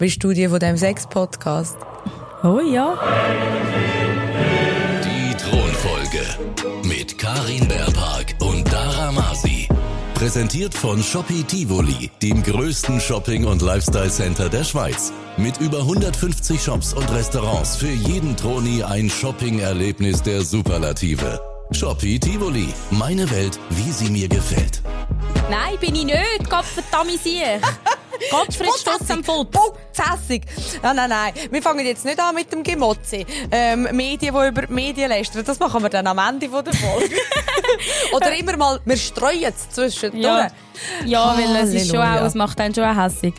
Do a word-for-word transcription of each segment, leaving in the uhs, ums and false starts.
Bist du die von diesem Sex-Podcast? Oh ja. Die Thronfolge mit Karin Beerpark und Dara Masi. Präsentiert von Shopee Tivoli, dem größten Shopping- und Lifestyle-Center der Schweiz. Mit über hundertfünfzig Shops und Restaurants für jeden Troni ein Shopping-Erlebnis der Superlative. Shopee Tivoli, meine Welt, wie sie mir gefällt. Nein, bin ich nicht. Gott verdammt sicher. Gottfried Stutz am Fuß. Putzhässig. Nein, nein, nein. Wir fangen jetzt nicht an mit dem Gemotze. Ähm, Medien, die über die Medien lästern. Das machen wir dann am Ende der Folge. Oder immer mal, wir streuen es zwischendurch. Ja, ja weil es ist schon Halleluja. auch, es macht einen schon auch hässig.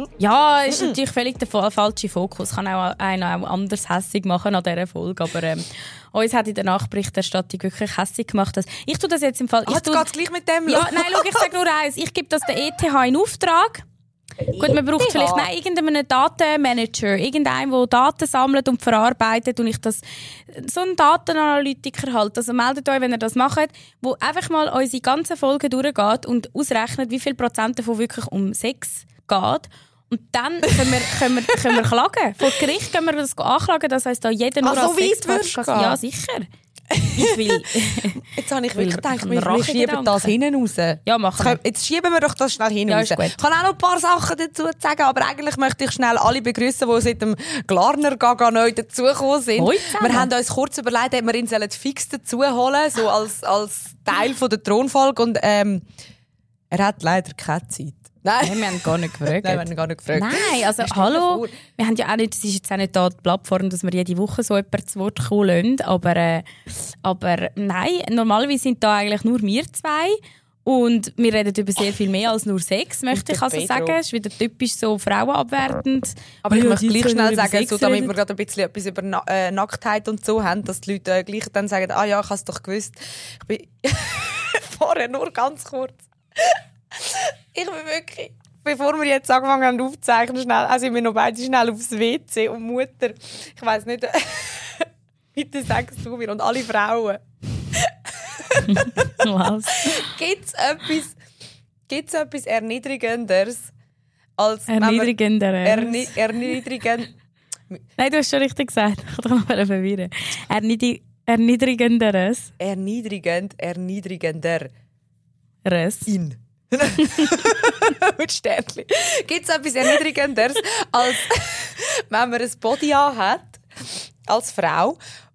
Ja, ist natürlich völlig der fa- falsche Fokus. Kann auch einen auch anders hässig machen an dieser Folge. Aber ähm, uns hat in der Nachberichterstattung wirklich hässig gemacht. Dass ich tue das jetzt im Fall... Ah, jetzt geht's gleich mit dem Ja, los. nein, schau, ich sage nur eins. Ich gebe das der E T H in Auftrag. Gut, man braucht vielleicht nein, irgendeinen Datenmanager, irgendeinen, der Daten sammelt und verarbeitet und ich das, so ein Datenanalytiker halt. Also meldet euch, wenn ihr das macht, wo einfach mal unsere ganzen Folgen durchgeht und ausrechnet, wie viel Prozent davon wirklich um Sex geht. Und dann können wir, können wir, können wir klagen. Vor Gericht können wir das anklagen, das heisst da jeder nur Ah, als so weit Sex-Podcast. würdest du gehen? Ja, sicher. Ich will... Jetzt habe ich Will- wirklich gedacht, kann wir, wir Rache schieben Gedanken. das hinten raus. Ja, machen wir. Jetzt schieben wir doch das schnell hinten Ja, raus. ist gut. Ich kann auch noch ein paar Sachen dazu sagen, aber eigentlich möchte ich schnell alle begrüßen, die seit dem Glarner Gaga neu dazugekommen sind. Hoi zusammen. Wir haben uns kurz überlegt, ob wir ihn fix dazu holen, so als, als Teil von der Thronfolge. Und ähm, er hat leider keine Zeit. Nein. Nein, wir haben gar nicht gefragt. Nein, wir haben gar nicht gefragt. Nein, also Stell dir hallo. vor. Wir haben ja auch nicht, es ist jetzt auch nicht da die Plattform, dass wir jede Woche so jemanden zu Wort kommen lassen, aber, äh, aber nein, normalerweise sind da eigentlich nur wir zwei und wir reden über sehr viel mehr als nur Sex, möchte ich der also Pedro. sagen. Es ist wieder typisch so frauenabwertend. Aber ich Ja, möchte die gleich können schnell über sagen, Sex so, damit reden. wir gerade ein bisschen etwas über Na äh, Nacktheit und so haben, dass die Leute äh, gleich dann sagen, ah ja, ich habe es doch gewusst. Ich bin vorher nur ganz kurz. Ich bin wirklich, bevor wir jetzt angefangen haben aufzuzeichnen, schnell, also sind wir noch beide schnell aufs W C und Mutter, ich weiss nicht, bitte sagst du mir und alle Frauen, Was? gibt es etwas, gibt's etwas Erniedrigenderes als wenn man- Erniedrigender. Erni erniedrigend Nein, du hast schon richtig gesagt. Ich kann dich noch verwirren. Erniedri Erniedrigenderes. erniedrigend, erniedrigender. Res. In. Mit Sternchen. Gibt es etwas Erniedrigenderes, als wenn man ein Body hat, als Frau,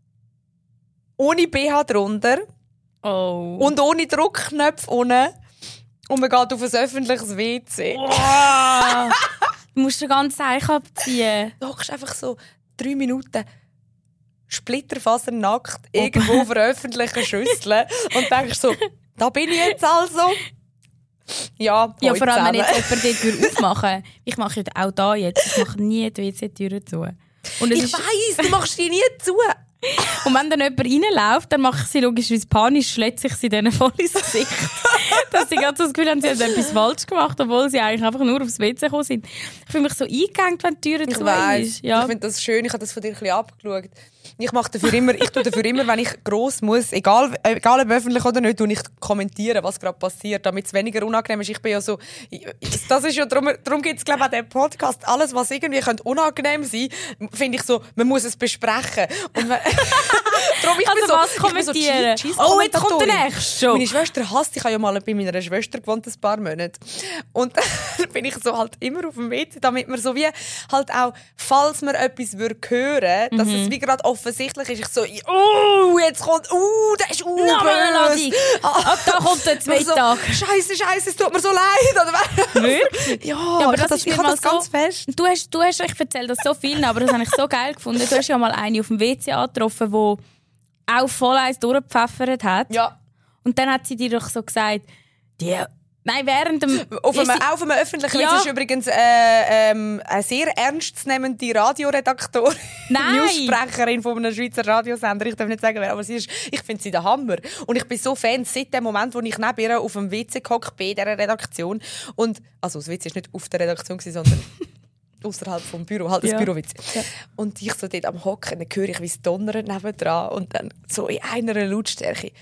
ohne B H drunter Oh. und ohne Druckknöpfe unten und man geht auf ein öffentliches W C. Oh. Du musst den ganzen Seich abziehen. Du hockst einfach so drei Minuten splitterfasernackt irgendwo auf einer öffentlichen Schüssel und denkst so, da bin ich jetzt also. Ja, Ja, hoi vor allem, wenn zusammen. jetzt jemand die Tür aufmachen. Ich mache ja auch da jetzt. Ich mache nie die W C-Türe zu. Und, es Ich ist, weiss, du machst die nie zu. und wenn dann jemand reinläuft, dann mache ich sie logischerweise panisch, schlägt ich sie denen voll ins Gesicht. Dass sie gerade so das Gefühl haben, sie haben etwas falsch gemacht, obwohl sie eigentlich einfach nur aufs W C gekommen sind. Ich fühle mich so eingegangen, wenn die Tür Ich zu weiss. ist. Ja. Ich finde das schön. Ich habe das von dir ein bisschen abgeschaut. Ich mache dafür immer, ich tue dafür immer, wenn ich gross muss, egal, egal ob öffentlich oder nicht, tue ich kommentieren, was gerade passiert, damit es weniger unangenehm ist. Ich bin ja so, ich, das ist ja, darum, darum gibt es, glaube ich, auch den Podcast. Alles, was irgendwie könnte unangenehm sein, finde ich so, man muss es besprechen. Und man, darum, ich Also bin so, was ich bin kommentieren? So Oh, jetzt kommt der Cheese-Kommentatorin. nächste schon. Meine Schwester hasst, ich habe ja mal bei meiner Schwester gewohnt, ein paar Monate. Und dann bin ich so halt immer auf dem W C, damit man so wie halt auch, falls man etwas würde hören, dass Mhm. es wie gerade offensichtlich ist, ich so, oh, jetzt kommt, oh, das ist uh, Nochmal böse. Ab da kommt der So, Zweitag. Scheiße, Scheiße, es tut mir so leid. Oder? Wirklich? Ja, Ja, aber ich das habe das, ist ich mir habe mal das ganz so- fest. Du hast, du hast, ich erzähle das so vielen, aber das habe ich so geil gefunden. Du hast ja mal eine auf dem W C angetroffen, die auch voll eins durchgepfeffert hat. Ja. Und dann hat sie dir doch so gesagt, die, nein, während dem... Auf einem, ist sie- auf einem öffentlichen Ja. Witz ist übrigens äh, ähm, eine sehr ernstzunehmende Radioredaktorin, Nein. Newssprecherin von einem Schweizer Radiosender. Ich darf nicht sagen, wer, aber sie ist, ich finde sie der Hammer. Und ich bin so Fan seit dem Moment, wo ich neben ihr auf dem W C gehockt bin, in dieser Redaktion. Und, also das W C war nicht auf der Redaktion, sondern außerhalb vom Büro, halt das Ja. Bürowitz. Ja. Und ich so dort am Hocken, dann höre ich, wie es donnert nebendran und dann so in einer Lautstärke.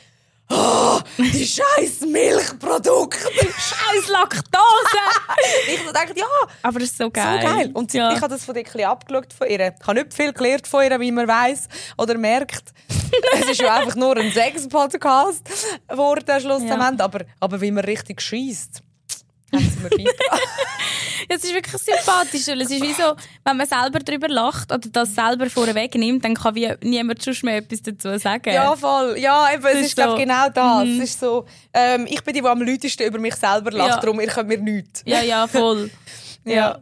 oh, die scheiß Milchprodukte. Scheiß Laktose! Ich so dachte, ja, aber das ist so geil. so geil. Und ja. ich habe das von dir ein bisschen abgeschaut von ihr. Ich habe nicht viel gelernt von ihr, wie man weiss oder merkt. Es ist ja einfach nur ein Sex-Podcast geworden, schlussendlich. Ja. Aber, aber wie man richtig scheisst, haben sie mir beigebracht. Es ist wirklich sympathisch, weil es ist wie so, wenn man selber darüber lacht oder das selber vorweg nimmt, dann kann wie niemand sonst mehr etwas dazu sagen. Ja, voll. Ja, eben, es ist, ist so, genau das. Mm. Es ist so, ähm, ich bin die, die am lautesten über mich selber lacht, ja. darum ihr könnt mir nichts. Ja, ja, voll. ja. ja.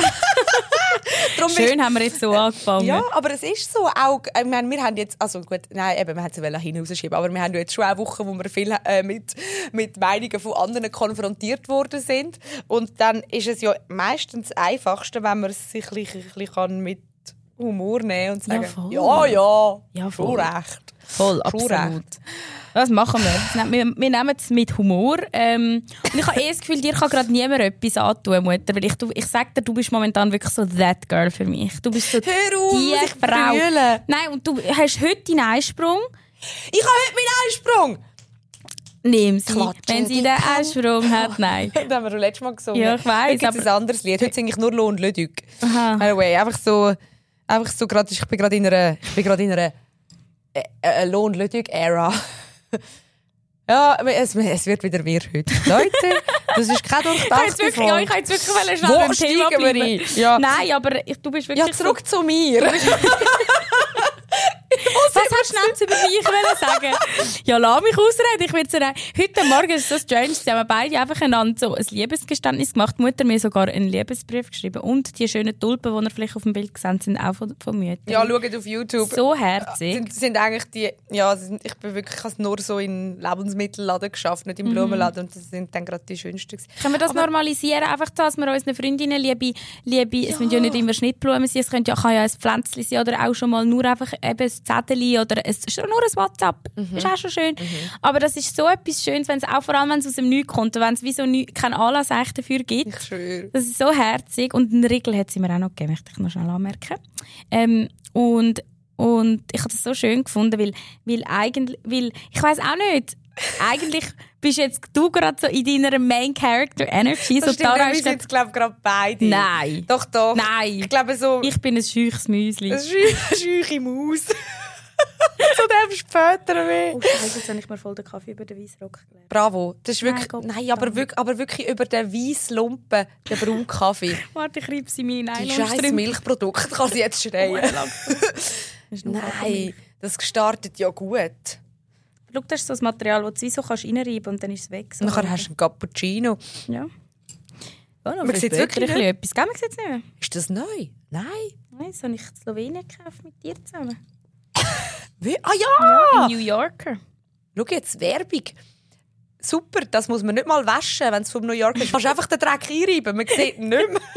Schön ich, haben wir jetzt so angefangen. Ja, aber es ist so auch, ich meine, wir haben jetzt, also gut, nein, eben, wir haben es hinausschieben, aber wir haben jetzt schon auch Wochen, wo wir viel äh, mit, mit Meinungen von anderen konfrontiert worden sind. Und dann ist es ja meistens das Einfachste, wenn man es sich ein bisschen, ein bisschen mit Humor nehmen und sagen, ja, ja, ja, ja schon recht. Voll, absolut. Was machen wir? Wir, wir nehmen es mit Humor. Ähm, und ich habe eh das Gefühl, dir kann gerade niemand etwas antun, Mutter. Weil ich, du, ich sage dir, du bist momentan wirklich so that girl für mich. Du bist so Hör auf, die ich Frau. Brüllen. Nein, und du hast heute deinen Einsprung. Ich habe heute meinen Einsprung. Nimm sie, Klatschen, wenn sie den Einsprung hat. Nein. Das haben wir schon letztes Mal gesungen. Ja, ich weiss. Heute gibt es ein anderes Lied. Heute singe ich nur Lo und Ludwig. Aha. By the way, einfach so, einfach so grad, ich bin gerade in einer, ich bin gerade in einer äh, äh, Lo und Ludwig-Ära. Ja, es, es wird wieder mehr heute. Leute, das ist kein durchdachte Folge. Ja, ich wollte jetzt wirklich schnell Wo beim Thema bleiben. Ein? Ja. Nein, aber ich, du bist wirklich... Ja, zurück so zu mir. Was hast du schnell über mich sagen? Ja, lass mich ausreden. Ich will sagen, heute Morgen ist es so strange, sie haben beide einfach einander so ein Liebesgeständnis gemacht. Die Mutter mir sogar einen Liebesbrief geschrieben. Und die schönen Tulpen, die ihr vielleicht auf dem Bild gesehen sind, auch von, von Müttern. Ja, schaut auf YouTube. So herzig. Sind, sind eigentlich die, ja, sind, ich bin wirklich, ich habe nur so in Lebensmittelladen geschafft, nicht im mhm. Blumenladen. Und das sind dann gerade die schönsten. Können wir das Aber normalisieren, einfach, dass wir unseren Freundinnen liebe, liebe ja. Es müssen ja nicht immer Schnittblumen sein, es könnte ja, kann ja ein Pflänzchen sein oder auch schon mal nur einfach eben ein Zettel oder es ist nur ein WhatsApp. Mhm. Ist auch schon schön. Mhm. Aber das ist so etwas Schönes, wenn es auch vor allem, wenn es aus dem Nichts kommt, wenn es wie so nie, keinen Anlass eigentlich dafür gibt. Ich schwöre. Das ist so herzig. Und einen Riegel hat sie mir auch noch gegeben, möchte ich noch schnell anmerken. Ähm, und, und ich habe das so schön gefunden, weil, weil eigentlich, weil, ich weiss auch nicht, eigentlich bist jetzt du gerade so in deiner Main Character Energy. Das so stimmt, wir sind jetzt glaube gerade beide. Nein. Doch, doch. Nein. Ich glaube so... Ich bin ein scheuches Müsli. Eine scheuche Maus. So dem später weh. Oh Scheiße, jetzt habe ich mir voll den Kaffee über den Weissrock gelernt. Bravo. Das ist wirklich... Nein, nein aber, wirklich, aber wirklich über den Weisslumpen, den Braunkaffee. Warte, ich reibe sie meine Die scheiß Milchprodukte kann sie jetzt schreien. Nein, das startet ja gut. Schau, das ist so das Material, das du so kannst reinreiben und dann ist es weg. So. Und dann hast du einen Cappuccino. Ja. Ja, man sieht wirklich ein etwas. Gell, man sieht es nicht mehr. Ist das neu? Nein. Nein, das habe ich in Slowenien gekauft mit dir zusammen. Wie? Ah ja! Ja! In New Yorker. Schau jetzt, Werbung. Super, das muss man nicht mal waschen, wenn es vom New Yorker ist. Du kannst einfach den Dreck einreiben, man sieht ihn nicht mehr.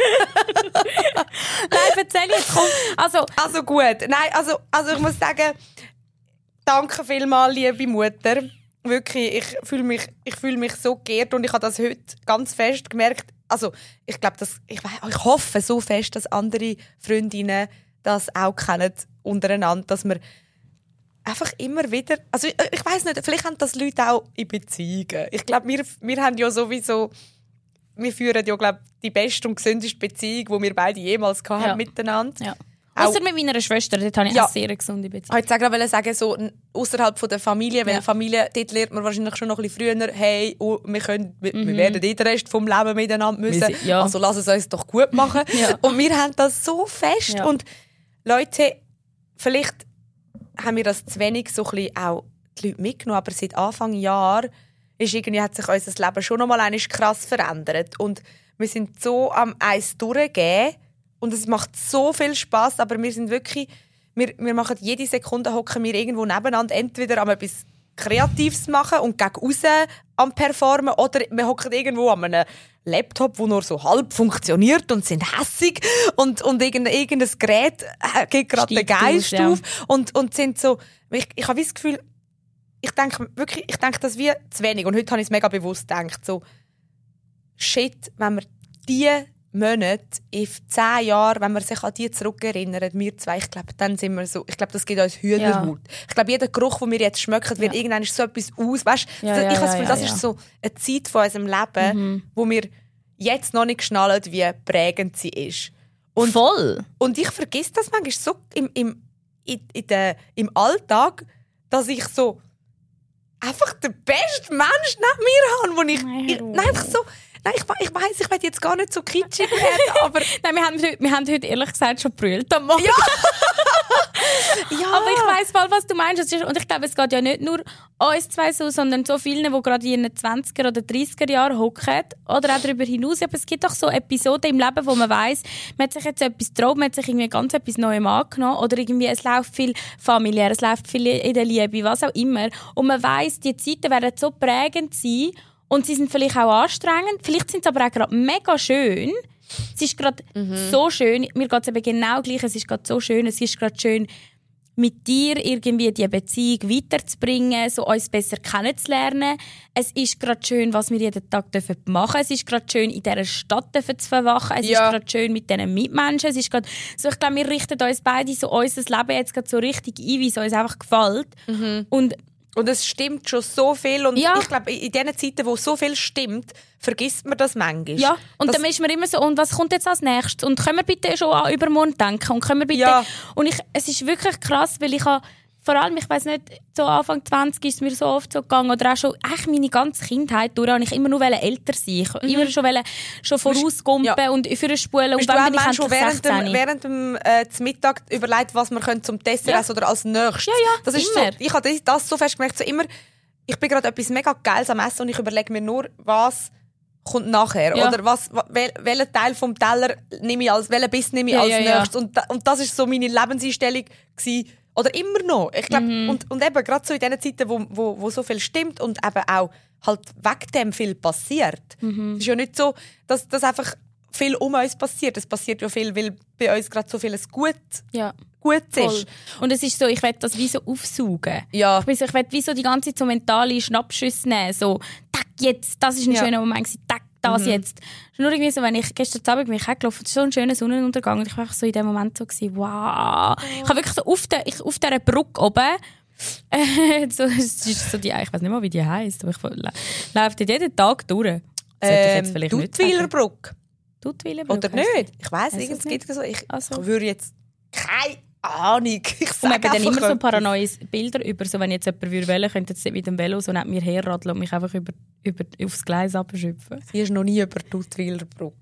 Nein, erzähl jetzt, komm. Also, also gut, nein, also, also ich muss sagen, danke vielmals, liebe Mutter. Wirklich, ich fühle mich, ich fühle mich so geehrt und ich habe das heute ganz fest gemerkt. Also, ich glaube, dass ich, ich hoffe so fest, dass andere Freundinnen das auch kennen untereinander, dass wir einfach immer wieder, also ich, ich weiss nicht, vielleicht haben das Leute auch in Beziehungen. Ich glaube, wir, wir haben ja sowieso, wir führen ja, glaube die beste und gesündeste Beziehung, die wir beide jemals hatten ja. miteinander. Ja. Außer mit meiner Schwester, dort habe ich ja. eine sehr gesunde Beziehung. Ich wollte gerade sagen, so außerhalb der Familie, weil ja. Familie, dort lernt man wahrscheinlich schon noch ein bisschen früher, hey, oh, wir, können, wir, mhm. wir werden den Rest vom Leben miteinander müssen, ja. also lass es uns doch gut machen. ja. Und wir haben das so fest. Ja. Und Leute, vielleicht haben wir das zu wenig so ein bisschen auch die Leute mitgenommen, aber seit Anfang Jahr ist irgendwie, hat sich unser Leben schon noch mal einmal krass verändert. Und wir sind so am Eis durchgehen und es macht so viel Spass, aber wir sind wirklich, wir, wir machen jede Sekunde, hocken wir irgendwo nebeneinander, entweder am etwas Kreatives machen und gegen raus am Performen oder wir hocken irgendwo an einem Laptop, der nur so halb funktioniert und sind hässig und, und irgendein, irgendein Gerät äh, geht gerade den Geist aus, ja. auf und, und sind so, ich, ich habe das Gefühl, ich denke wirklich, ich denke das wie zu wenig und heute habe ich es mega bewusst gedacht, so shit, wenn wir diese Monaten, in zehn Jahren, wenn man sich an die zurückerinnert, wir zwei, ich glaube, dann sind wir so, ich glaube, das gibt uns Hühnerhaut. Ja. Ich glaube, jeder Geruch, den wir jetzt schmecken, wird ja. irgendwann so etwas aus. Weißt, ja, ich ja, habe das Gefühl, ja, das ja. ist so eine Zeit von unserem Leben, mhm. wo wir jetzt noch nicht schnallen, wie prägend sie ist. Und, Voll. Und ich vergesse das manchmal so im, im, in, in der, im Alltag, dass ich so einfach den besten Mensch neben mir habe, wo ich, ich nein, einfach so, nein, ich, ich weiss, ich will jetzt gar nicht so kitschig werden, aber nein, wir haben, wir haben heute ehrlich gesagt schon brüllt am Morgen. Ja. Ja. Aber ich weiss voll, was du meinst. Und ich glaube, es geht ja nicht nur uns zwei so, sondern so vielen, die gerade in den zwanziger oder dreissiger Jahren hocken oder auch darüber hinaus. Aber es gibt doch so Episoden im Leben, wo man weiss, man hat sich jetzt etwas getraut, man hat sich irgendwie ganz etwas Neuem angenommen oder irgendwie, es läuft viel familiär, es läuft viel in der Liebe, was auch immer. Und man weiss, die Zeiten werden so prägend sein und sie sind vielleicht auch anstrengend, vielleicht sind sie aber auch gerade mega schön. Es ist gerade mhm. so schön, mir geht es eben genau gleich, es ist gerade so schön, es ist gerade schön, mit dir irgendwie die Beziehung weiterzubringen, so uns besser kennenzulernen. Es ist gerade schön, was wir jeden Tag machen dürfen. Es ist gerade schön, in dieser Stadt zu verwachen. Es ja. ist gerade schön mit diesen Mitmenschen. Es ist gerade so, ich glaube, wir richten uns beide so unser Leben jetzt gerade so richtig ein, wie es uns einfach gefällt. Mhm. Und Und es stimmt schon so viel. Und ja. ich glaube, in diesen Zeiten, wo so viel stimmt, vergisst man das manchmal. Ja, und das dann ist man immer so, und was kommt jetzt als nächstes? Und können wir bitte schon an übermorgen denken? Und können wir bitte... Ja. Und ich, es ist wirklich krass, weil ich habe, vor allem, ich weiss nicht, so Anfang zwanzig ist es mir so oft so gegangen, oder auch schon eigentlich meine ganze Kindheit durch, und ich immer nur älter sein. Ich mhm. immer schon, wollte, schon vorausgumpen ja. und für eine Spule. Und dann bin ich schon während dem, während dem äh, zum Mittag überlegt, was man zum Dessert ja. essen oder als nächstes. Ja, ja, das ist immer. So, ich habe das so fest gemerkt, so immer, ich bin gerade etwas mega Geiles am Essen und ich überlege mir nur, was kommt nachher. Ja. Oder was, wel, welchen Teil vom Teller nehme ich als, welchen Biss nehme ich ja, als ja, nächstes. ja. Und, und das ist so meine Lebenseinstellung gewesen. Oder immer noch. Ich glaub, mhm. und, und eben gerade so in diesen Zeiten, wo, wo, wo so viel stimmt und eben auch halt wegen dem viel passiert. Mhm. Es ist ja nicht so, dass, dass einfach viel um uns passiert. Es passiert ja viel, weil bei uns gerade so vieles gut, ja. gut Voll. ist. Und es ist so, ich will das wie so aufsaugen. Ja. Ich, bin so, ich will wie so die ganze Zeit so mentale Schnappschüsse nehmen. So, tack, jetzt, das ist ein ja. schöner Moment gewesen, tack, das mhm. jetzt. Nur irgendwie so, wenn ich gestern Abend bin ich hergelaufen, es ist so ein schöner Sonnenuntergang und ich war einfach so in dem Moment so gewesen, wow. Oh. Ich habe wirklich so auf der, ich, auf dieser Brücke oben, äh, so, es ist so die, ich weiß nicht mal, wie die heisst, aber ich laufe dort jeden Tag durch. Das sollte ich jetzt vielleicht nicht sagen. Duttweilerbrücke. Duttweilerbrücke. Oder nicht? Ich weiss, es gibt so. Ich, also. ich würde jetzt keine Ahnung. Ich sage dann immer so paranoide Bilder über, so wenn jetzt jemand wählen würde, könnte jetzt mit dem Velo so neben mir herradeln und mich einfach über, über, aufs Gleis abschüpfen. Sie ist noch nie über die Duttweilerbrücke.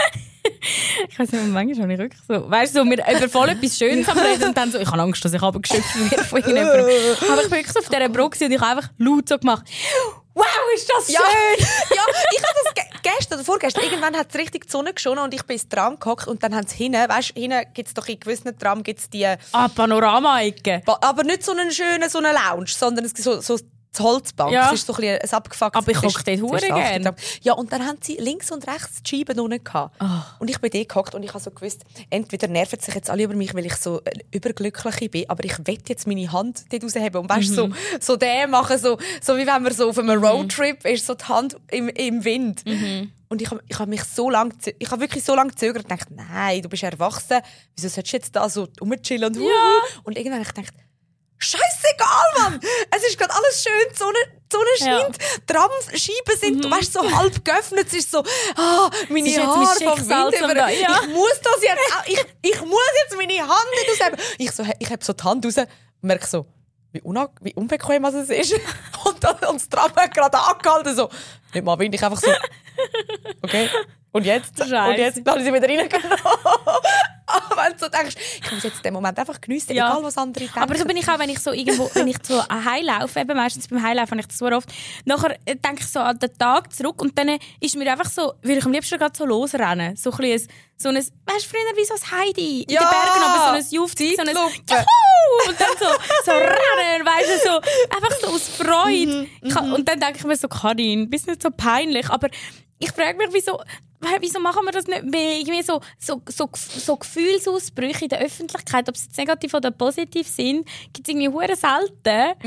Ich weiss nicht, manchmal habe ich wirklich so, weißt du, so, wir über voll etwas Schönes am Reden und dann so, ich habe Angst, dass ich abgeschöpft werde von irgendjemandem. Aber ich bin wirklich so auf dieser Brücke und ich habe einfach laut so gemacht, wow, ist das schön! Ja, ja, ich habe das ge- gestern oder vorgestern, irgendwann hat es richtig die Sonne geschonen und ich bin ins Tram gehockt und dann haben sie hinten, weißt du, hinten gibt es doch in gewissen Tram gibt's die... Ah, Panorama-Ecke. Aber nicht so einen schönen, so eine Lounge, sondern es gibt so... so die Holzbank, ja. das ist so ein, ein abgefucktes... Aber ich hocke dort hure gerne. Ja, und dann haben sie links und rechts die Scheiben unten gehabt. Oh. Und ich bin dort gehockt und ich habe so gewusst, entweder nerven sich jetzt alle über mich, weil ich so überglücklich bin, aber ich will jetzt meine Hand dort rausheben und weißt, mhm. so, so den machen, so, so wie wenn man so auf einem Roadtrip ist, so die Hand im, im Wind. Mhm. Und ich habe ich hab mich so lange, ich habe wirklich so lange gezögert und gedacht, nein, du bist erwachsen, wieso sollst du jetzt da so rumchillen und ja. Und irgendwann habe ich gedacht, scheißegal, Mann! Es ist gerade alles schön, die Sonne, die Sonne scheint, ja. Tramscheiben sind, mhm. weißt, so halb geöffnet, es ist so, ah, meine Haare vom Wind über. Ja. Ich muss das jetzt, ich, ich muss jetzt meine Hand nicht ausheben. Ich, so, ich habe so die Hand raus und merke so, wie, unang- wie unbequem es ist. Und, dann, und das Tram hat gerade angehalten, so, nicht mal Wind, ich einfach so, okay. Und jetzt? Scheiße. Und jetzt habe ich sie wieder reingenommen. Aber wenn du so denkst, ich muss jetzt den Moment einfach geniessen, ja. egal was andere denken. Aber so bin ich auch, wenn ich so irgendwo, wenn ich so heimlaufe, eben meistens beim Heimlaufen habe ich das so oft, nachher denke ich so an den Tag zurück und dann ist mir einfach so, würde ich am liebsten gerade so losrennen. So ein bisschen, so ein, weißt du, früher wie so ein Heidi in ja. den Bergen, aber so ein Juft, so ein Juhu! Und dann so, so rennen, weißt du, so, einfach so aus Freude. Mhm. Und dann denke ich mir so, Karin, bist nicht so peinlich, aber ich frage mich, wieso, wieso machen wir das nicht mehr? Irgendwie so, so, so, so Gefühlsausbrüche in der Öffentlichkeit, ob sie jetzt negativ oder positiv sind, gibt es irgendwie hure selten. Ja.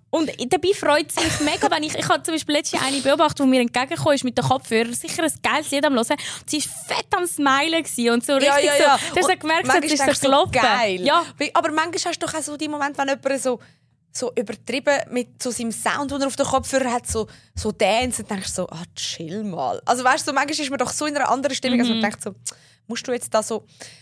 Und dabei freut es mich mega, wenn ich, ich habe zum Beispiel letztens eine beobachtet, die mir entgegengekommen ist mit den Kopfhörern, sicher ein geiles Lied am Hören. Und sie war fett am Smilen gewesen und so richtig ja, ja, ja. so. Du hast gemerkt, es ist so gelaufen. Geil. Ja. Aber manchmal hast du doch auch so die Momente, wenn jemand so, so übertrieben mit so seinem Sound, den er auf den Kopfhörer hat, so, so dance und denkst so, ah, chill mal. Also weißt du, so, manchmal ist man doch so in einer anderen Stimmung, mhm. also man denkt so, musst du jetzt da so,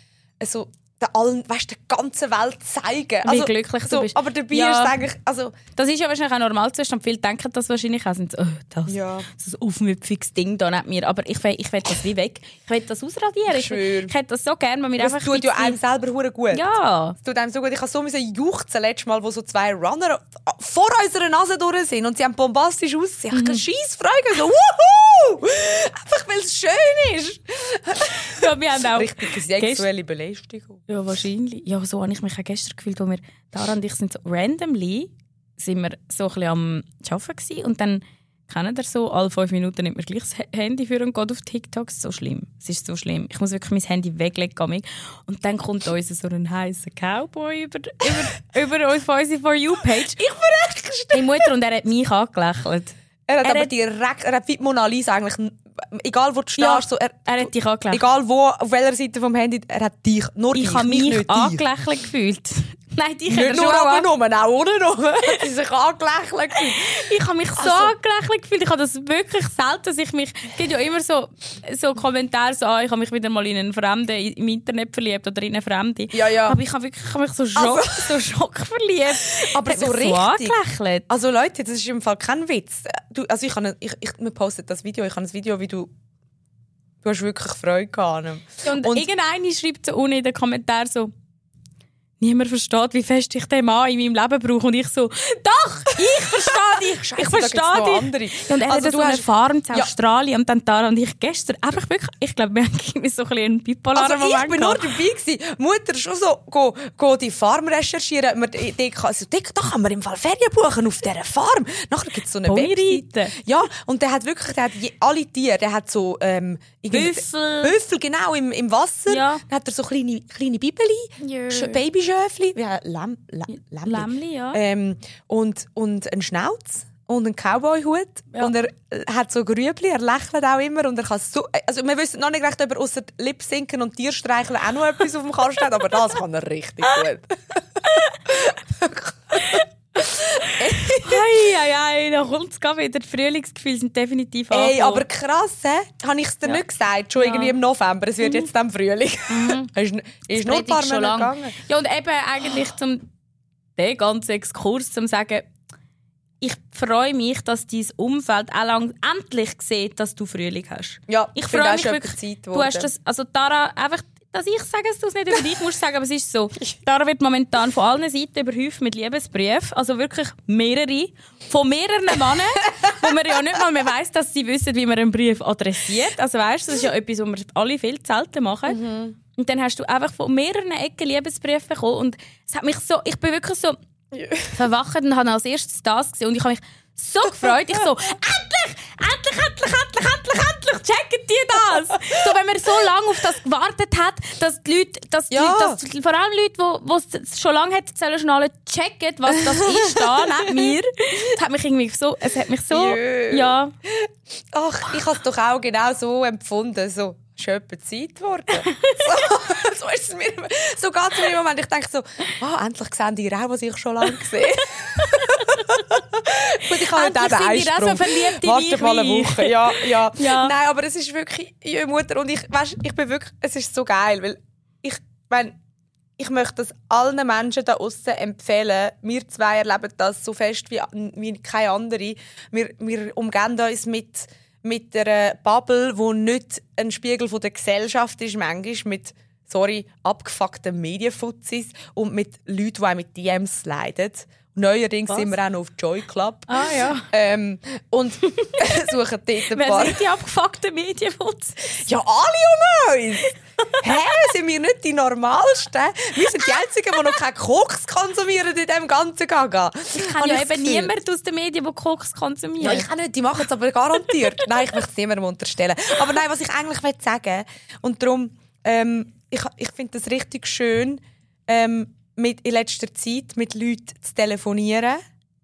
so der allen, weißt, der ganzen Welt zeigen. Wie also, glücklich so, du bist. Aber dabei ja. ist es eigentlich... Also, das ist ja wahrscheinlich auch Normalzustand. Viele denken das wahrscheinlich auch. Sind so, oh, das, ja. das ist ein aufmüpfiges Ding da neben mir. Aber ich will, ich will das wie weg. Ich will das ausradieren. Ich, ich hätte das so gerne, wenn wir das einfach... Das tut ja einem selber hure gut. Ja. Das tut einem so gut. Ich habe so müssen juchzen letztes Mal, wo so zwei Runner vor unserer Nase durch sind und sie haben bombastisch ausgesehen. Ich habe keine Scheissfreude. So, wuhu! Einfach, weil es schön ist. Ja, wir haben auch... Richtige sexuelle Belästigung. Ja, wahrscheinlich. Ja, so habe ich mich auch gestern gefühlt, wo wir Dara und ich sind so randomly sind wir so ein bisschen am Arbeiten gewesen und dann kennt ihr so, alle fünf Minuten nimmt man gleich das Handy für und geht auf TikTok. So schlimm. Es ist so schlimm. Ich muss wirklich mein Handy weglegen. Und dann kommt uns so ein heißer Cowboy über, über, über unsere For You-Page. Ich verreckst. Hey Mutter, und er hat mich angelächelt. Er hat er aber hat, direkt, er hat wie Mona Lisa eigentlich, egal wo du stehst, ja, so, er, er hat dich angelächelt. Egal wo, auf welcher Seite vom Handy, er hat dich, nur ich dich, habe mich, mich angelächelt gefühlt. Nein, dich nicht nur aber nur, auch ohne noch. Hat sie sich angelächelt gefühlt. Ich habe mich so also, angelächelt gefühlt. Ich habe das wirklich selten, dass ich mich... Es gibt ja immer so, so Kommentare, so, ah, ich habe mich wieder mal in einen Fremden im Internet verliebt oder in eine Fremde. Ja, ja. Aber ich habe wirklich ich habe mich so Schock, also, so Schock verliebt. Aber so richtig. So angelächelt. Also Leute, das ist im Fall kein Witz. Du, also ich habe, ich, ich, wir posten das Video. Ich habe ein Video, wie du... Du hast wirklich Freude gehabt. Und, und irgendeiner schreibt so unten in den Kommentaren so, niemand versteht, wie fest ich den Mann in meinem Leben brauche. Und ich so, doch, ich verstehe dich, ich verstehe dich. Und er also, hat so eine Farm in Australien ja. und dann Tara und ich gestern einfach wirklich, ich glaube, wir haben so ein bisschen einen bipolaren also Moment ich bin gehabt. Nur dabei gewesen. Mutter schon so, go, go die Farm recherchieren. Man, die, die, also, die, da kann man im Fall Ferien buchen auf dieser Farm. Nachher gibt es so eine Webseite. Ja, und der hat wirklich, der hat je, alle Tiere, der hat so, ähm, Büffel. Büffel, genau, im, im Wasser. Ja. Dann hat er so kleine, kleine Bibeli, yeah. Babyschöfli, wie ein Lamm, Lamm, Lämmli, ja. Ähm, und, und einen Schnauz und einen Cowboy-Hut. Ja. Und er hat so Grübli, er lächelt auch immer und er kann so... Also wir wissen noch nicht recht, ob er ausser Lip-Sinken und Tierstreicheln auch noch etwas auf dem Kasten hat, aber das kann er richtig gut. Hei, hei, hei, da kommt es gerade wieder. Die Frühlingsgefühle sind definitiv angekommen. Ey, aber krass, hä? Habe ich es dir ja. nicht gesagt? Schon ja. irgendwie im November. Es wird mhm. jetzt dann Frühling. Mhm. ist ist noch ein paar Monate gegangen. Ja, und eben eigentlich zum den ganzen Exkurs, zum sagen, ich freue mich, dass dein Umfeld auch lang endlich sieht, dass du Frühling hast. Ja, ich freue mich wirklich. Zeit du hast das, also Tara, einfach, dass ich sage, dass du es nicht über dich musst sagen, aber es ist so. Tara wird momentan von allen Seiten überhäuft mit Liebesbriefen, also wirklich mehrere, von mehreren Männern, wo man ja nicht mal mehr weiss, dass sie wissen, wie man einen Brief adressiert. Also weißt, das ist ja etwas, was wir alle viel zu selten machen. Mhm. Und dann hast du einfach von mehreren Ecken Liebesbriefe bekommen und es hat mich so, ich bin wirklich so verwacht und habe als erstes das gesehen und ich habe mich so gefreut. Ich so, endlich, endlich, endlich, endlich, endlich, endlich, checken die das? So, wenn man so lange auf das gewartet hat, dass die Leute, dass die ja. Leute, dass, vor allem Leute, die es schon lange hätten sollen schnallen, checken, was das ist da neben mir. Es hat mich irgendwie so, es hat mich so, Jö. ja. Ach, ich habe es doch auch genau so empfunden, so. Ist etwa Zeit geworden. so, so, ist es mir, so geht es mir im Moment. Ich denke so, oh, endlich sehen die auch, was ich schon lange gesehen Gut, ich habe heute auch den Einsprung. So warte mal eine Woche. Ja, ja. ja. Nein, aber es ist wirklich, ja, Mutter, und ich, weißt, ich bin wirklich, es ist so geil, weil ich, mein, ich möchte es allen Menschen da aussen empfehlen. Wir zwei erleben das so fest wie, wie keine andere. Wir, wir umgehen uns mit mit einer Bubble, die nicht ein Spiegel von der Gesellschaft ist, manchmal mit, sorry, abgefuckten Medienfuzis und mit Leuten, die auch mit D Ms leiden. Neuerdings Was? sind wir auch noch auf Joy Club. Ah, ja. Ähm, und suchen dort ein Wer paar... Wer sind die abgefuckten Medienfuzis? Ja, alle um uns! Hä? Sind wir nicht die Normalsten? Wir sind die Einzigen, die noch keinen Koks konsumieren in diesem ganzen Gaga. Ich kenne ja eben niemanden aus den Medien, der Koks konsumiert. Ja, ich kann nicht. Die machen es aber garantiert. Nein, ich möchte es niemandem unterstellen. Aber nein, was ich eigentlich sagen will, und darum, ähm, ich, ich finde es richtig schön, ähm, mit, in letzter Zeit mit Leuten zu telefonieren.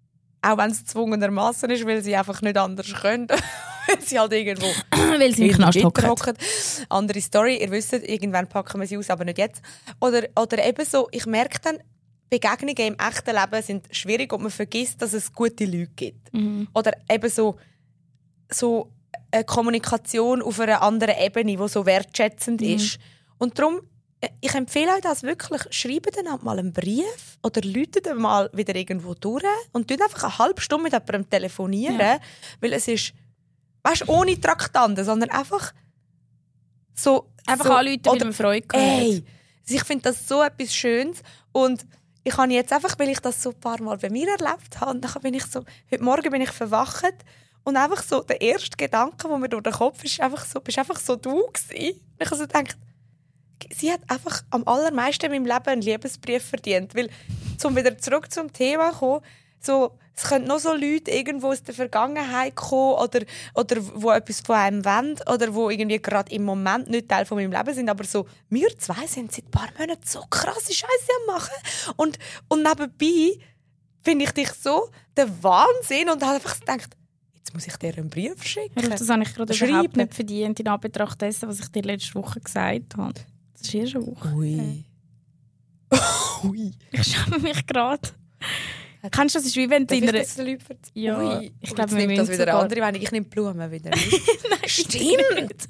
Auch wenn es zwungenermassen ist, weil sie einfach nicht anders können. Weil sie halt irgendwo weil sie im Knast hocken. Andere Story, ihr wisst, irgendwann packen wir sie aus, aber nicht jetzt. Oder, oder eben so, ich merke dann, Begegnungen im echten Leben sind schwierig und man vergisst, dass es gute Leute gibt. Mhm. Oder eben so, so eine Kommunikation auf einer anderen Ebene, die so wertschätzend mhm. ist. Und darum, ich empfehle euch das wirklich, schreibt dann mal einen Brief oder läutet dann mal wieder irgendwo durch und tut einfach eine halbe Stunde mit jemandem telefonieren, ja. Weil es ist, weißt, ohne Traktanten, sondern einfach so... Einfach so, anrufen, weil man Freude hat. Ey, ich finde das so etwas Schönes und ich habe jetzt einfach, weil ich das so ein paar Mal bei mir erlebt habe, dann bin ich so, heute Morgen bin ich verwacht und einfach so der erste Gedanke, der mir durch den Kopf ist, einfach so, bist einfach so du gewesen. Und ich habe so gedacht, sie hat einfach am allermeisten in meinem Leben einen Liebesbrief verdient. Weil, um wieder zurück zum Thema zu kommen, so, es können noch so Leute irgendwo aus der Vergangenheit kommen oder, oder wo etwas von einem wollen oder wo irgendwie gerade im Moment nicht Teil von meinem Leben sind. Aber so, wir zwei sind seit ein paar Monaten so krasse Scheiße am machen. Und, und nebenbei finde ich dich so der Wahnsinn und habe einfach gedacht, jetzt muss ich dir einen Brief schicken. Ja, das habe ich gerade überhaupt nicht verdient in Anbetracht dessen, was ich dir letzte Woche gesagt habe. Das ist erst eine Woche. Ui. Ui. Ich schäme mich gerade. Kennst du das? Ist wie wenn du in einer... Ja, Ui. Ich glaube, wir das wieder eine andere Meinung. Ich nehme Blumen wieder. Nein, stimmt!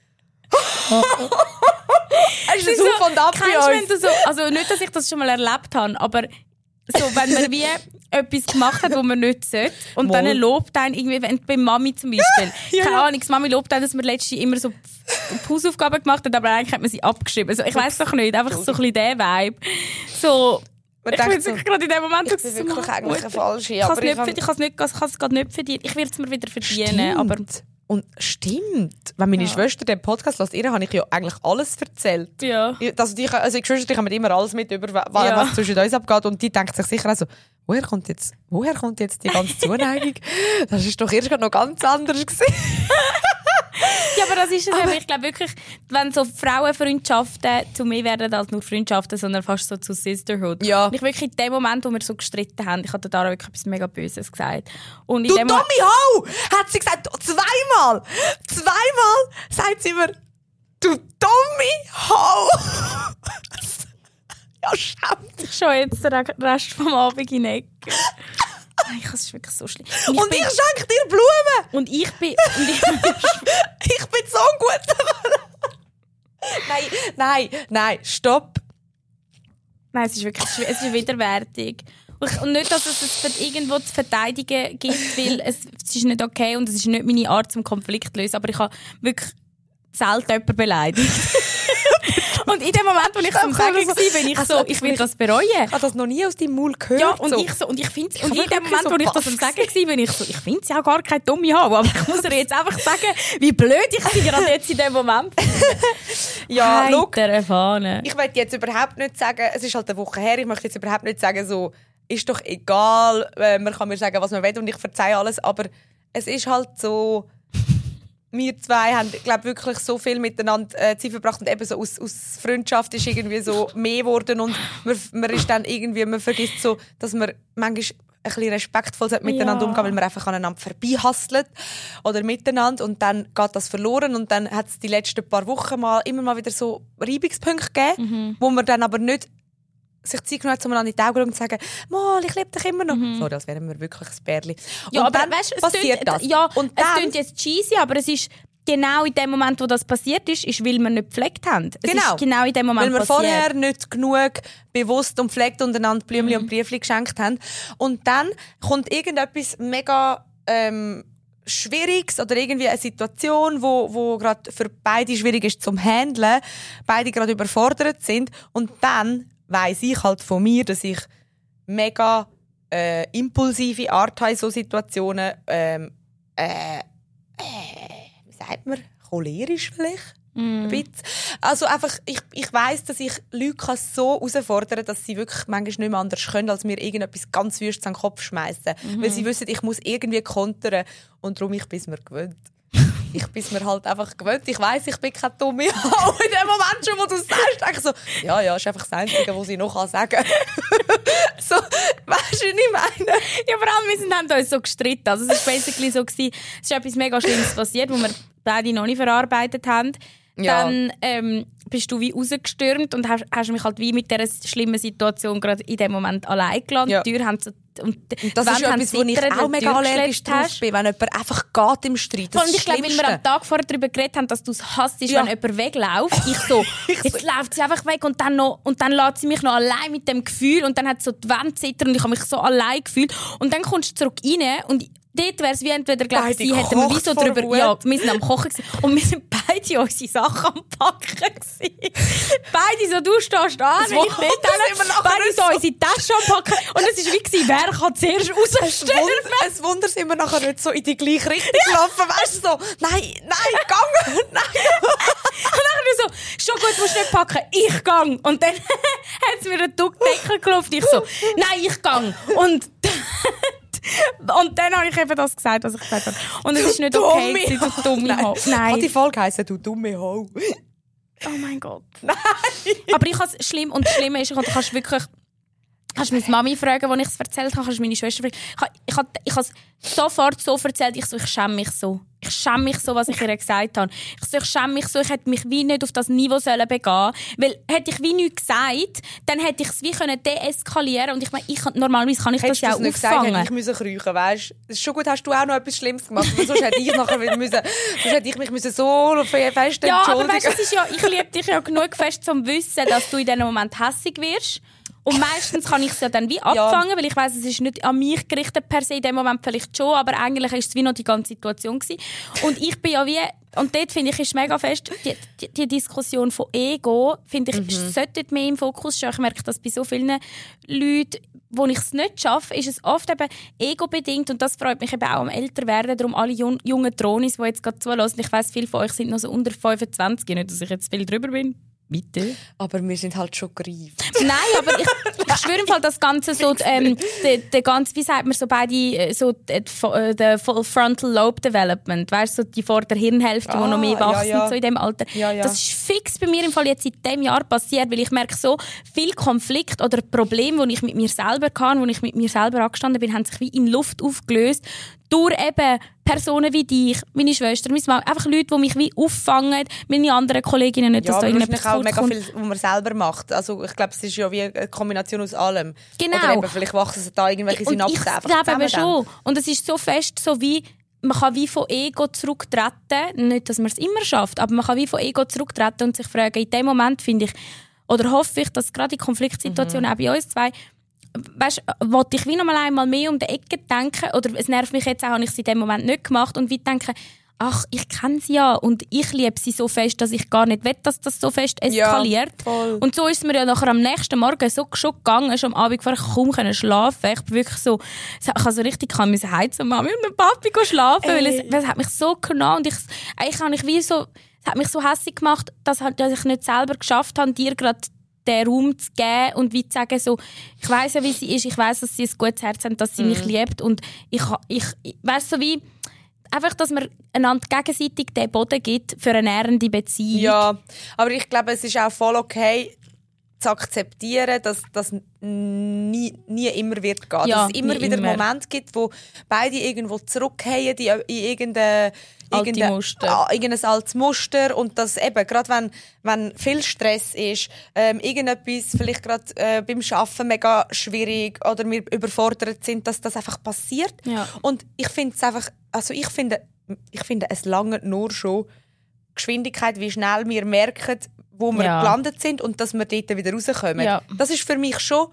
Hast du das auf und ab bei uns? Wenn du so, also nicht, dass ich das schon mal erlebt habe, aber so, wenn man wie etwas gemacht hat, was man nicht sollte und Mol. Dann lobt einen irgendwie, wenn bei Mami zum Beispiel, ja, keine Ahnung, die Mami lobt einen, dass man letztens immer so Hausaufgaben gemacht hat, aber eigentlich hat man sie abgeschrieben. Also, ich weiss doch nicht, einfach so ein bisschen der Vibe. So, man ich bin so, gerade in dem Moment, ich bin wirklich so, eigentlich eine falsche. Ich kann es nicht, gerade nicht verdienen. Ich werde es mir wieder verdienen. Stimmt. Aber und stimmt, wenn meine ja. Schwester den Podcast hört, ihr habe ich ja eigentlich alles erzählt. Ja. Also die, also die Geschwister, die kommen immer alles mit über, was ja. zwischen uns abgeht und die denkt sich sicher auch so, woher kommt jetzt, woher kommt jetzt die ganze Zuneigung? Das ist doch erst noch ganz anders gewesen. Ja, aber das ist es eben. Ich glaube wirklich, wenn so Frauenfreundschaften zu mir werden als nur Freundschaften, sondern fast so zu Sisterhood. Ja. Und ich wirklich in dem Moment, wo wir so gestritten haben, ich hatte da wirklich etwas mega Böses gesagt. Und in du dem dumme Hau! Hat sie gesagt, zweimal! Zweimal sagt sie mir, du dumme Hau! Ja, schämt dich. Schon jetzt den Rest vom Abend in Ecke. Nein, das ist wirklich so schlimm. Und ich, und bin, ich schenke dir Blumen! Und ich bin... Und ich, ich bin so ein guter Nein, nein, nein, stopp. Nein, es ist wirklich schwierig. Es ist widerwärtig. Und nicht, dass es es irgendwo zu verteidigen gibt, weil es, es ist nicht okay und es ist nicht meine Art zum Konflikt zu lösen. Aber ich habe wirklich selten jemanden beleidigt. Und in dem Moment, wo ich zum Sagen war, bin ich so, ich will das bereuen. Ich habe das noch nie aus deinem Mund gehört. Ja, und so. ich so, und ich finde, und in dem Moment, so wo ich das am Sagen war, bin ich so, ich finde es ja gar keine dumme Hau, aber ich muss dir jetzt einfach sagen, wie blöd ich sie gerade jetzt in dem Moment finde. Ja, look, Fahne. Ich möchte jetzt überhaupt nicht sagen, es ist halt eine Woche her, ich möchte jetzt überhaupt nicht sagen, so, ist doch egal, man kann mir sagen, was man will und ich verzeihe alles, aber es ist halt so, wir zwei haben, glaube wirklich so viel miteinander äh, Zeit verbracht und eben so aus, aus Freundschaft ist irgendwie so mehr geworden und man, man ist dann irgendwie, man vergisst so, dass man manchmal ein bisschen respektvoll miteinander ja. umgehen, weil man einfach aneinander vorbeihustelt oder miteinander und dann geht das verloren und dann hat es die letzten paar Wochen mal immer mal wieder so Reibungspunkte gegeben, mhm. wo man dann aber nicht sich Zeit genommen hat, um einander in die Augen und zu sagen, «Mal, ich liebe dich immer noch.» Mhm. Sorry, als wären wir wirklich ein Bärli. Ja, und aber dann weißt, es passiert tönt, das. Ja, und es dann, klingt jetzt cheesy, aber es ist genau in dem Moment, wo das passiert ist, ist, weil wir nicht gepflegt haben. Es genau. ist genau in dem Moment weil wir passiert. vorher nicht genug bewusst und pflegt untereinander Blümchen mhm. und Briefchen geschenkt haben. Und dann kommt irgendetwas mega ähm, Schwieriges oder irgendwie eine Situation, wo, wo gerade für beide schwierig ist zum Handeln, beide gerade überfordert sind und dann weiss ich halt von mir, dass ich mega äh, impulsive Art habe in so Situationen. Ähm, äh, äh, wie sagt man? Cholerisch vielleicht? Mm. Ein bisschen. Also einfach, ich, ich weiss, dass ich Leute so herausfordern kann, dass sie wirklich manchmal nicht mehr anders können, als mir irgendetwas ganz Wüstes an den Kopf schmeißen. Mhm. Weil sie wissen, ich muss irgendwie kontern und darum ich bin es mir gewöhnt. Ich bin mir halt einfach gewöhnt. Ich weiss, ich bin keine dumme Hau. In dem Moment schon, wo du es sagst, denke ich so, ja, ja, ist einfach das Einzige, was ich noch sagen kann. So, weißt Weißt du, was ich meine? Ja, vor allem, wir sind, haben uns so gestritten. Also, es war basically so, gewesen, es ist etwas mega Schlimmes passiert, wo wir beide noch nicht verarbeitet haben. Ja. Dann ähm, bist du wie rausgestürmt und hast, hast mich halt wie mit dieser schlimmen Situation gerade in dem Moment allein gelassen. Ja. Die Tür haben so, und und das ist etwas, wo ich auch mega allergisch drauf bin, wenn jemand einfach geht im Streit. Das und ich glaube, weil wir am Tag vorher darüber geredet haben, dass du es hasst, ja. wenn jemand wegläuft. Ich so, jetzt läuft sie einfach weg und dann, noch, und dann lässt sie mich noch allein mit dem Gefühl und dann hat so die Wände zittern und ich habe mich so allein gefühlt. Und dann kommst du zurück rein und dort wäre es wie entweder, glaube ich, sie hätten wir wie so drüber... Ja, wir sind am Kochen gewesen, und wir sind beide unsere Sachen am Packen gewesen. Beide so, du stehst an, ich dort hin, beide so unsere Tasche am Packen. Und es war wie gewesen, wer kann zuerst rausstürmen? Es Wunder sind wir nachher nicht so in die gleiche Richtung gelaufen. Weißt du, so, nein, nein, gang, nein. Und dann so, schon gut, musst du nicht packen, ich gang. Und dann hat es mir einen Duckdeckel geklopft. Ich so, nein, ich gang. Und Und dann habe ich eben das gesagt, was ich gesagt habe. Und es ist nicht okay, gewesen, du dumme Ho. Nein. Hat die Folge heissen, du dumme Ho? Oh mein Gott. Nein. Aber ich habe es schlimm, und das Schlimme ist, du kannst wirklich... Kannst meine Mami fragen, als ich es erzählt habe, kannst du meine Schwester fragen. Ich habe ich, ich es sofort so erzählt, ich so, ich schäme mich so. Ich schäme mich so, was ich ihr gesagt habe. Ich so, ich schäme mich so, ich hätte mich wie nicht auf das Niveau sollen begehen. Weil, hätte ich wie nichts gesagt, dann hätte ich es wie können deeskalieren. Und ich meine, ich, normalerweise kann ich Hättest das ja auch nicht auffangen. Gesagt, hätte ich müssen kriechen, weißt? Es ist schon gut, hast du auch noch etwas Schlimmes gemacht. Aber sonst hätte ich nachher wieder müssen, sonst hätte ich mich müssen so fest entschuldigen. Ja, aber weißt, es ist ja, ich liebe dich ja genug fest zum Wissen, dass du in diesem Moment hässig wirst. Und meistens kann ich es ja dann wie abfangen, ja. weil ich weiss, es ist nicht an mich gerichtet per se, in dem Moment vielleicht schon, aber eigentlich war es wie noch die ganze Situation gewesen. Und ich bin ja wie, und dort finde ich, ist mega fest, die, die, die Diskussion von Ego, finde ich, mhm. sollte mehr im Fokus stehen. Ich merke das bei so vielen Leuten, wo ich es nicht schaffe, ist es oft eben ego-bedingt, und das freut mich eben auch am Älterwerden. Darum alle jungen, jungen Tronis, die jetzt gerade zuhören, ich weiss, viele von euch sind noch so unter fünfundzwanzig, nicht, dass ich jetzt viel drüber bin. Bitte. Aber wir sind halt schon gereift. Nein, aber ich, ich schwöre im Fall, das Ganze so, ähm, de, de ganze, wie sagt man so beide, so der Frontal Lobe Development, weißt du, so die vor der Hirnhälfte, ah, die noch mehr wachsen, ja, ja. so in dem Alter. Ja, ja. Das ist fix bei mir im Fall jetzt seit diesem Jahr passiert, weil ich merke, so viel Konflikt oder Probleme, die ich mit mir selber hatte, wo ich mit mir selber angestanden bin, haben sich wie in Luft aufgelöst. Durch eben Personen wie dich, meine Schwester, meine Mama, einfach Leute, die mich wie auffangen, meine anderen Kolleginnen nicht, ja, dass da irgendetwas auch mega viel, was man selber macht. Also ich glaube, es ist ja wie eine Kombination aus allem. Genau. Oder eben, vielleicht wachsen da irgendwelche Synapsen einfach zusammen. Ich glaube schon. Und es ist so fest, so wie man kann wie von Ego zurücktreten. Nicht, dass man es immer schafft, aber man kann wie von Ego zurücktreten und sich fragen, in dem Moment finde ich, oder hoffe ich, dass gerade die Konfliktsituation mhm. auch bei uns zwei, weißt, wollte ich wie noch mal einmal mehr um die Ecke denken, oder es nervt mich jetzt auch, habe ich es in dem Moment nicht gemacht, und wie denken, ach, ich kenne sie ja und ich liebe sie so fest, dass ich gar nicht will, dass das so fest eskaliert. Ja, und so ist es mir ja nachher am nächsten Morgen so schon gegangen, schon am Abend vorher kaum können schlafen. Ich bin wirklich so, ich habe so richtig, ich musste heizen, Mami und dem Papi schlafen, weil es, weil es hat mich so genommen, und ich, eigentlich habe ich wie so, es hat mich so hässlich gemacht, dass, halt, dass ich nicht selber geschafft habe, dir gerade den Raum zu geben und wie zu sagen, so, ich weiss ja, wie sie ist, ich weiss, dass sie ein gutes Herz hat, dass sie mm. mich liebt, und ich, ich, ich weiss so wie, einfach, dass man einander gegenseitig den Boden gibt für eine nährende Beziehung. Ja, aber ich glaube, es ist auch voll okay, zu akzeptieren, dass das nie, nie immer wird gehen. Ja, dass es immer wieder einen Moment gibt, wo beide irgendwo zurückgehen in irgendein Irgendein, Muster. irgendein altes Muster, und das eben, gerade wenn, wenn viel Stress ist, ähm, irgendetwas vielleicht gerade äh, beim Arbeiten mega schwierig oder wir überfordert sind, dass das einfach passiert. Ja. Und ich finde es einfach, also ich finde, ich finde, es lange nur schon Geschwindigkeit, wie schnell wir merken, wo wir ja. gelandet sind und dass wir dort wieder rauskommen. Ja. Das ist für mich schon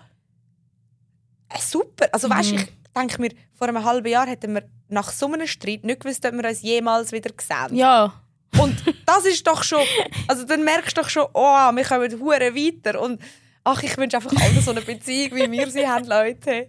äh, super. Also mhm. weißt, ich denke mir, vor einem halben Jahr hätten wir nach so einem Streit nicht gewusst, ob wir uns jemals wieder sehen. Ja. Und das ist doch schon, also dann merkst du doch schon, oh, wir kommen hure weiter. Und ach, ich wünsche einfach allen so eine Beziehung, wie wir sie haben, Leute.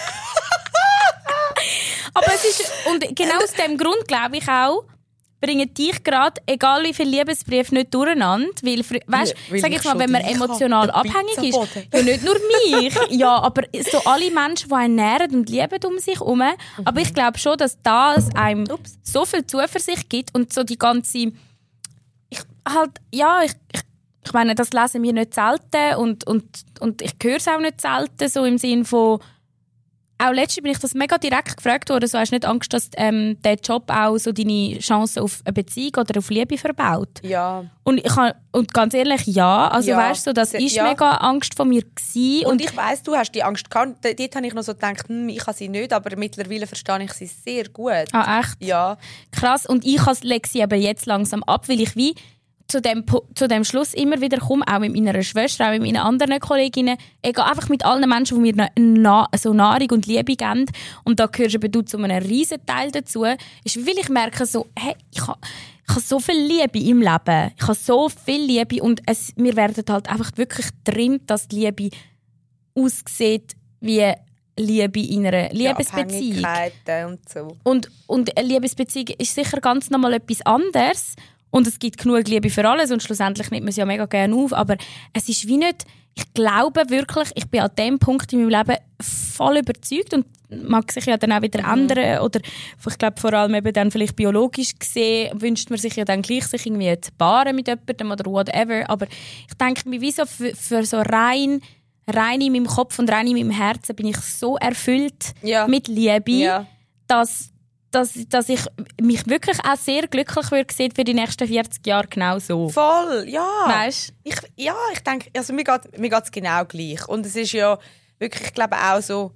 Aber es ist, und genau aus dem Grund glaube ich auch, bringen dich gerade, egal wie viele Liebesbriefe, nicht durcheinander. Weil, weißt, weil sag ich mal, wenn man emotional abhängig ist, ja nicht nur mich, ja, aber so alle Menschen, die einen nähren und lieben um sich herum. Mhm. Aber ich glaube schon, dass das einem Ups. so viel Zuversicht gibt und so die ganze, ich halt, ja, ich, ich, ich meine, das lesen wir nicht selten und, und, und ich höre es auch nicht selten, so im Sinne von, auch letztens bin ich das mega direkt gefragt worden, so hast du nicht Angst, dass ähm, der Job auch so deine Chancen auf eine Beziehung oder auf Liebe verbaut? Ja. Und, ich kann, und ganz ehrlich, ja. Also ja. weißt du, so, das war ja. mega Angst von mir gewesen. Und, Und ich weiss, du hast die Angst gehabt. Dort habe ich noch so gedacht, hm, ich habe sie nicht, aber mittlerweile verstehe ich sie sehr gut. Ah, echt? Ja. Krass. Und ich lege sie aber jetzt langsam ab, weil ich wie zu dem, zu dem Schluss immer wieder komme, auch mit meiner Schwester, auch mit meinen anderen Kolleginnen, egal, einfach mit allen Menschen, die mir na, so Nahrung und Liebe geben. Und da gehörst aber du zu einem riesen Teil dazu. Ist, weil ich merke, so, hey, ich habe ich habe so viel Liebe im Leben. Ich habe so viel Liebe und es, wir werden halt einfach wirklich getrimmt, dass die Liebe aussieht wie Liebe in einer Liebesbeziehung. Ja, und so. Und, und eine Liebesbeziehung ist sicher ganz nochmal etwas anderes. Und es gibt genug Liebe für alles und schlussendlich nimmt man es ja mega gerne auf. Aber es ist wie nicht, ich glaube wirklich, ich bin an dem Punkt in meinem Leben voll überzeugt und mag sich ja dann auch wieder mhm. ändern. Oder ich glaube vor allem eben dann vielleicht biologisch gesehen wünscht man sich ja dann gleich sich irgendwie zu paaren mit jemandem oder whatever. Aber ich denke mir, wie so für, für so rein, rein in meinem Kopf und rein in meinem Herzen bin ich so erfüllt ja. mit Liebe, ja. dass Dass, dass ich mich wirklich auch sehr glücklich würde sehen für die nächsten vierzig Jahre genau so. Voll, ja. Weißt? Ich, ja, ich denke, also mir geht mir geht's genau gleich. Und es ist ja wirklich, ich glaube auch so,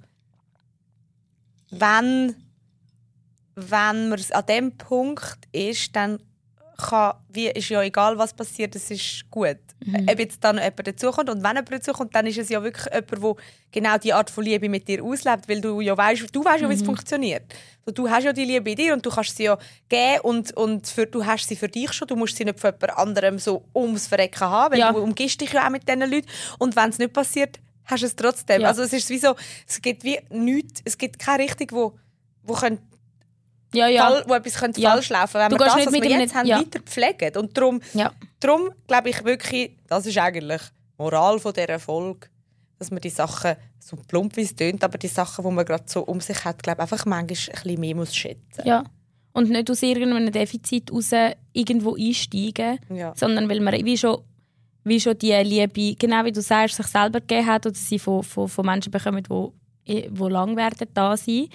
wenn, wenn man an dem Punkt ist, dann kann, wie, ist ja egal, was passiert, es ist gut. Mhm. Ob jetzt dann jemand dazukommt und wenn jemand dazukommt, dann ist es ja wirklich jemand, der genau die Art von Liebe mit dir auslebt, weil du ja weißt, du weißt ja, wie es mhm. funktioniert. Du hast ja die Liebe in dir und du kannst sie ja geben und, und für, du hast sie für dich schon, du musst sie nicht für jemand anderem so ums Verrecken haben, weil ja. du umgibst dich ja auch mit diesen Leuten und wenn es nicht passiert, hast du es trotzdem. Ja. Also es ist wie so, es gibt wie nichts, es gibt keine Richtung, wo, wo können Ja, ja. Fall, wo etwas könnte ja. falsch laufen könnte, wenn du wir das, nicht was mit wir jetzt nicht, haben, ja. weiter pflegen. Und darum, ja. darum glaube ich wirklich, das ist eigentlich die Moral von dieser Folge, dass man die Sachen, so plump wie es tönt, aber die Sachen, die man gerade so um sich hat, glaube einfach manchmal ein bisschen mehr muss schätzen. Ja. Und nicht aus irgendeinem Defizit raus irgendwo einsteigen, ja. sondern weil man wie schon, wie schon die Liebe, genau wie du sagst, sich selber gegeben hat oder sie von, von, von Menschen bekommen, die, die lang werden da sein.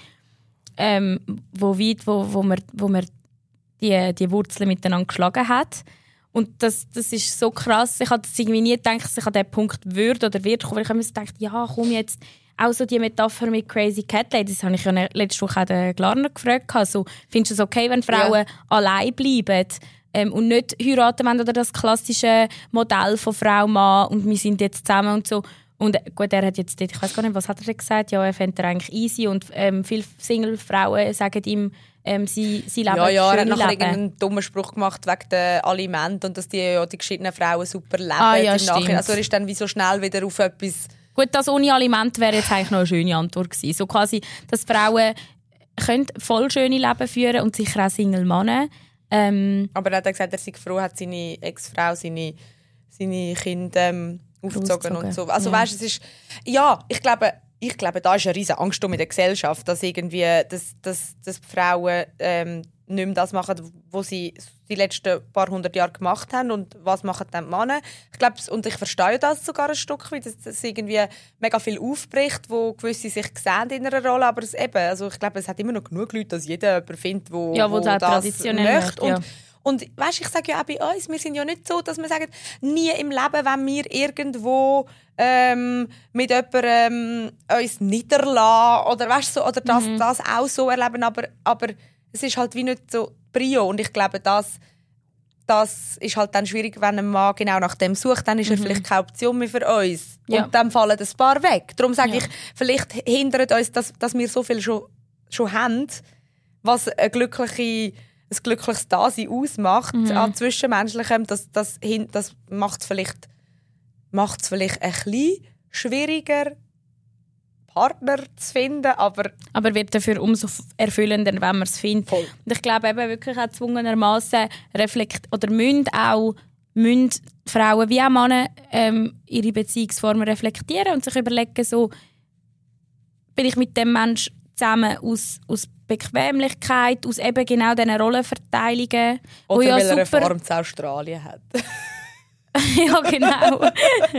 Ähm, wo weit, wo, wo man, wo man die, die Wurzeln miteinander geschlagen hat. Und das, das ist so krass. Ich hatte irgendwie nie gedacht, dass ich an diesen Punkt würde oder wird kommen. Ich habe mir gedacht, ja, komm jetzt. Auch so die Metapher mit Crazy Cat Lady, das habe ich ja letzte Woche auch den Glarner gefragt. Also, findest du es okay, wenn Frauen ja. allein bleiben ähm, und nicht heiraten wollen oder das klassische Modell von Frau, Mann und wir sind jetzt zusammen und so. Und gut, er hat jetzt, ich weiß gar nicht, was hat er denn gesagt? Ja, er fände er eigentlich easy und ähm, viele Single-Frauen sagen ihm, ähm, sie, sie leben ja, ja, er hat nachher Leben. Irgendeinen dummen Spruch gemacht wegen der Aliment und dass die, ja, die geschiedenen Frauen super leben. Ah, ja, im Nachhinein. Also er ist dann wie so schnell wieder auf etwas... Gut, das ohne Aliment wäre jetzt eigentlich noch eine schöne Antwort gewesen. So quasi, dass Frauen können voll schöne Leben führen und sicher auch Single-Männer. Ähm, Aber er hat gesagt, er sei froh, hat seine Ex-Frau seine, seine Kinder... Ähm, aufgezogen und so. Also ja. weißt, es ist ja, ich glaube, ich glaube, da ist eine riesige Angst in der Gesellschaft, dass irgendwie, dass, dass, dass Frauen ähm, nicht mehr das machen, was sie die letzten paar hundert Jahre gemacht haben und was machen dann die Männer. Ich glaube, und ich verstehe das sogar ein Stück weit, dass das irgendwie mega viel aufbricht, wo gewisse sich sehen in einer Rolle, aber es eben, also ich glaube, es hat immer noch genug Leute, dass jeder jemanden findet, wo, ja, wo, wo das traditionell möchte. Und, ja. Und weißt, ich sage ja auch bei uns, wir sind ja nicht so, dass wir sagen, nie im Leben, wenn wir irgendwo ähm, mit jemandem ähm, uns niederlassen oder, weißt, so, oder das, mhm. das auch so erleben, aber, aber es ist halt wie nicht so Prio. Und ich glaube, das, das ist halt dann schwierig, wenn ein Mann genau nach dem sucht, dann ist er mhm. vielleicht keine Option mehr für uns. Ja. Und dann fallen ein paar weg. Darum sage ja. ich, vielleicht hindert uns, dass, dass wir so viel schon, schon haben, was eine glückliche... ein glückliches Dasein ausmacht mhm. an Zwischenmenschlichem, das, das, das macht es vielleicht, macht's vielleicht ein bisschen schwieriger, Partner zu finden, aber... Aber wird dafür umso erfüllender, wenn man es findet. Voll. Und ich glaube eben wirklich auch zwungenermassen reflekt oder müssen auch müssen Frauen wie auch Männer ähm, ihre Beziehungsformen reflektieren und sich überlegen, so bin ich mit dem Menschen zusammen aus, aus Bequemlichkeit, aus eben genau diesen Rollenverteilungen. Oder ja weil er eine super... Farm zu Australien hat. Ja, genau.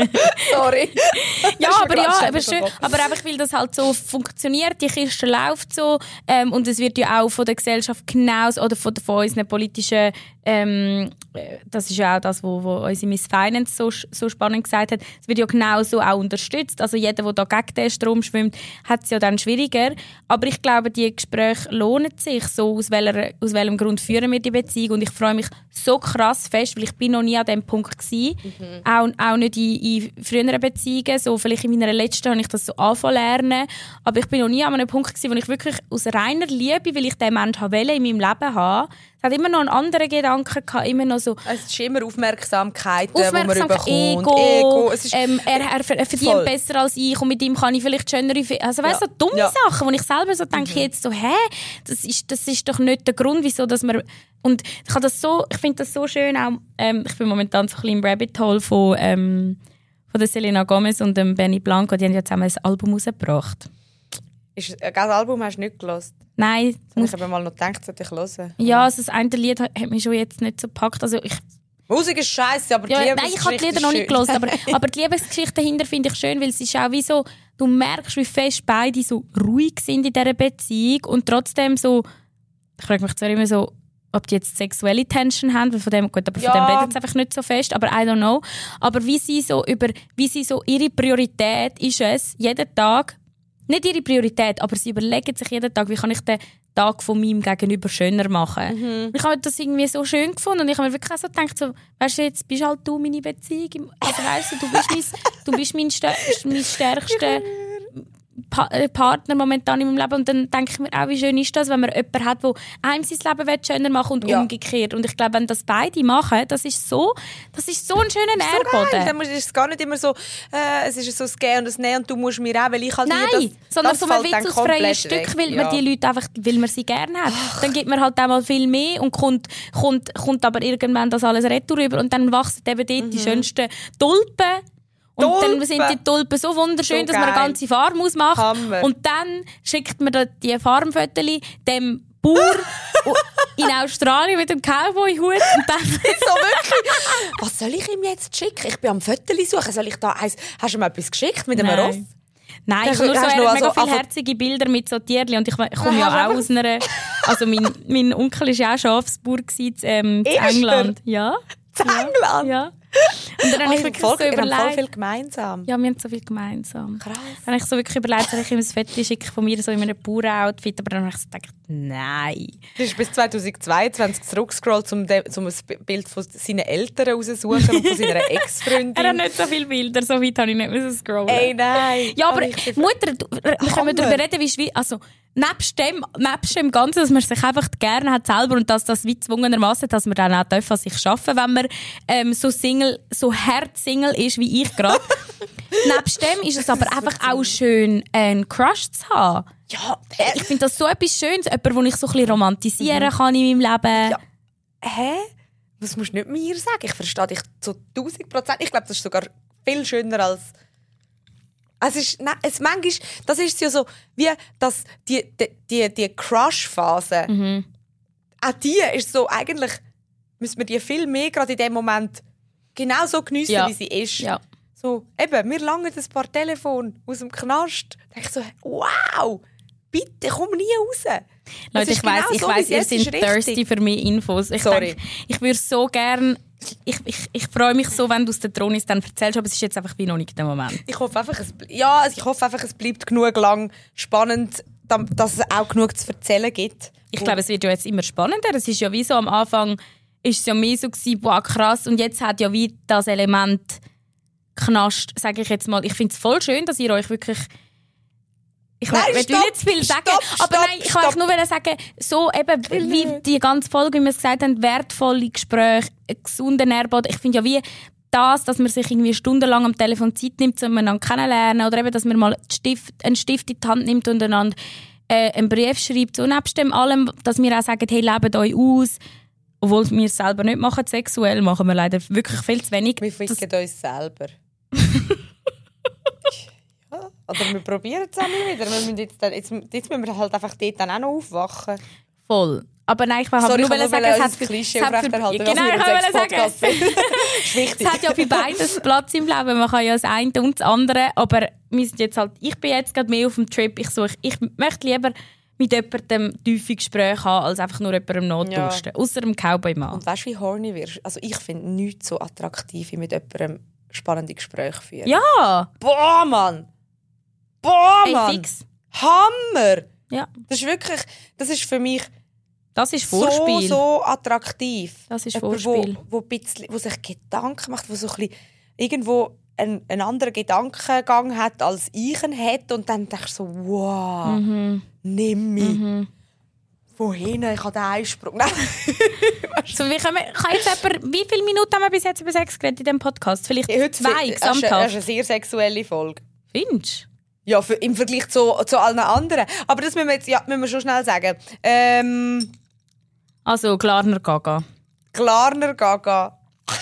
Sorry. Ja, aber ja, aber, schön, aber einfach, weil das halt so funktioniert, die Kiste läuft so ähm, und es wird ja auch von der Gesellschaft genauso, oder von, von unseren politischen, ähm, das ist ja auch das, was wo, wo unsere Miss Finance so, so spannend gesagt hat, es wird ja genauso auch unterstützt. Also jeder, der da gegen den Strom schwimmt, hat es ja dann schwieriger. Aber ich glaube, die Gespräche lohnen sich, so aus, welcher, aus welchem Grund führen wir die Beziehung. Und ich freue mich so krass fest, weil ich bin noch nie an diesem Punkt gewesen. Mhm. Auch, auch nicht in, in früheren Beziehungen. So, vielleicht in meiner letzten habe ich das so angefangen zu lernen. Aber ich bin noch nie an einem Punkt gewesen, wo ich wirklich aus reiner Liebe, weil ich den Menschen in meinem Leben habe, es hat immer noch einen anderen Gedanken gehabt, immer noch so... Es ist immer Aufmerksamkeit, Aufmerksamkeit, die man Ego, Ego. Es ist ähm, er, er, er verdient voll. Besser als ich und mit ihm kann ich vielleicht schönere... Also weißt du, ja. so dumme ja. Sachen, wo ich selber so denke, mhm. jetzt so, hä, das ist, das ist doch nicht der Grund, wieso, dass man... Und ich, so, ich finde das so schön auch, ähm, ich bin momentan so ein bisschen im Rabbit Hole von, ähm, von der Selena Gomez und dem Benny Blanco, die haben ja zusammen ein Album rausgebracht. Ist, das Album hast du nicht gehört? Nein. Ich habe mir mal noch gedacht, sollte ich hören. Ja, also das eine Lied hat, hat mich schon jetzt nicht so gepackt. Also ich, Musik ist scheiße, aber die ja, Liebesgeschichte nein, ich habe die Lieder noch nicht gehört, aber, aber die Liebesgeschichte dahinter finde ich schön, weil es ist auch wie so, du merkst, wie fest beide so ruhig sind in dieser Beziehung und trotzdem so, ich frage mich zwar immer so, ob die jetzt sexuelle Tension haben, weil von dem, gut, aber von ja. dem redet es einfach nicht so fest, aber I don't know. Aber wie sie so über, wie sie so, ihre Priorität ist es, jeden Tag, nicht ihre Priorität, aber sie überlegen sich jeden Tag, wie kann ich den Tag von meinem Gegenüber schöner machen. Mhm. Ich habe das irgendwie so schön gefunden und ich habe mir wirklich auch so gedacht, so, weißt du, jetzt bist halt du meine Beziehung. Also weißt du, du bist mein, du bist mein, Stär- mein stärkster pa- Partner momentan in meinem Leben. Und dann denke ich mir auch, wie schön ist das, wenn man jemanden hat, der einem sein Leben schöner machen will und ja. umgekehrt. Und ich glaube, wenn das beide machen, das ist so, das ist so ein schöner Nährboden. So dann ist es gar nicht immer so, äh, es ist so ein Gehen und ein Nehmen und du musst mir auch, weil ich halt Nein, das, sondern das so man will aus freiem Stück, weil ja. man die Leute einfach, weil man sie gerne hat. Ach. Dann gibt man halt auch mal viel mehr und kommt, kommt, kommt aber irgendwann das alles retour rüber und dann wachsen eben dort mhm. die schönsten Tulpen. Und Tulpen. Dann sind die Tulpen so wunderschön, so dass man eine ganze Farm ausmacht. Hammer. Und dann schickt man die Farmfotos dem Bauer in Australien mit dem Cowboy-Hut. Und dann so wirklich. Was soll ich ihm jetzt schicken? Ich bin am Fotos suchen. Soll ich da eins? Hast du mir etwas geschickt mit einem Ross? Nein, ich habe nur so mega also, viele herzige Bilder mit so Tierchen. Und ich, ich komme ja auch aus einer... Also mein, mein Onkel war ja auch Schafsbauer in ähm, England. Ja. In England? Ja. Und dann oh, habe ich wirklich voll, so überlegt... Wir haben voll viel gemeinsam. Ja, wir haben so viel gemeinsam. Krass. Dann habe ich so wirklich überlegt, soll ich ihm ein Foto schicken von mir so in einem Bauern-Outfit, aber dann habe ich so gedacht, nein. Du bist bis zweitausendzweiundzwanzig zurückgescrollt, um, um ein Bild von seinen Eltern rauszusuchen und von seiner Ex-Freundin. Er hat nicht so viele Bilder, so weit habe ich nicht müssen scrollen. Ey, nein. Ja, aber oh, Mutter, du, wir können darüber reden, wie schwierig... Also, nebst dem, nebst dem Ganzen, dass man sich einfach gerne hat selber und dass das wie gezwungenermassen, dass man dann auch darf, an sich arbeiten, wenn man ähm, so Single, so hart Single ist wie ich gerade. Nebst dem ist es aber einfach auch schön, einen Crush zu haben. Ja, ich finde das so etwas Schönes, jemanden, den ich so ein bisschen romantisieren mhm. kann in meinem Leben. Ja. Hä? Das musst du nicht mir sagen. Ich verstehe dich zu tausend Prozent. Ich glaube, das ist sogar viel schöner als... Es ist, nein, es manchmal, das ist ja so, wie das, die, die, die, die Crush-Phase. Mhm. Auch die ist so, eigentlich müssen wir die viel mehr gerade in dem Moment genau so geniessen, ja. wie sie ist. Ja. So, eben, wir langen ein paar Telefone aus dem Knast. Da denke ich so, wow, bitte, komm nie raus. Leute, ich weiss, genau ich so, weiss, ihr seid thirsty für mehr Infos. Ich Sorry. Denk, ich würde so gerne... Ich, ich, ich freue mich so, wenn du aus der Drohnis dann erzählst, aber es ist jetzt einfach wie noch nicht der Moment. Ich hoffe einfach, es, ja, ich hoffe einfach, es bleibt genug lang spannend, dass es auch genug zu erzählen gibt. Ich glaube, es wird ja jetzt immer spannender. Es ist ja wie so, am Anfang ist es ja mehr so gewesen, wow, krass, und jetzt hat ja wie das Element Knast, sage ich jetzt mal. Ich finde es voll schön, dass ihr euch wirklich... Ich will nicht zu viel sagen, stopp, aber stopp, nein, ich wollte nur sagen, so eben, wie die ganze Folge, wie wir es gesagt haben, wertvolle Gespräche, gesunder Nährboden. Ich finde ja wie das, dass man sich irgendwie stundenlang am Telefon Zeit nimmt, um einander kennenlernen, oder eben, dass man mal Stift, einen Stift in die Hand nimmt und einander äh, einen Brief schreibt. So nebst dem allem, dass wir auch sagen, hey, lebt euch aus. Obwohl wir es selber nicht machen, sexuell machen wir leider wirklich viel zu wenig. Wir ficken das uns selber. Ja, oder wir probieren es auch nicht wieder. Wir müssen jetzt, jetzt, jetzt müssen wir halt einfach dort dann auch noch aufwachen. Voll. Aber nein, ich wollte nur sagen, es hat für... Klischee aufrechterhalten, genau, ich wollte sagen. ist wichtig. Es hat ja für beides Platz im Leben. Man kann ja das eine und das andere. Aber wir sind jetzt halt, ich bin jetzt gerade mehr auf dem Trip. Ich, suche, ich möchte lieber mit jemandem tiefe Gespräche haben, als einfach nur jemandem notdursten. Ja. Ausser dem Cowboy-Mann. Und weißt du, wie horny wirst? Also ich finde nichts so attraktiv, wie mit jemandem spannende Gespräche führen. Ja! Boah, Mann! Boah, hey, Mann! Fix. Hammer! Ja. Das ist wirklich, das ist für mich das ist Vorspiel. so, so attraktiv. Das ist Jemand, Vorspiel. Wo, wo, bisschen, wo sich Gedanken macht, wo so ein bisschen irgendwo einen, einen anderen Gedankengang hat, als ich ihn hätte. Und dann denkst du so, wow, mhm. nimm mich. Mhm. Wohin? Ich habe den Einsprung. so, wie, können wir, kann jetzt jemand, wie viele Minuten haben wir bis jetzt über Sex geredet in diesem Podcast? Vielleicht Heute zwei gesamthaft. Das ist eine sehr sexuelle Folge. Findest du? Ja, für, im Vergleich zu, zu allen anderen. Aber das müssen wir jetzt ja, müssen wir schon schnell sagen. Ähm, also, Klarner Gaga. Klarner Gaga.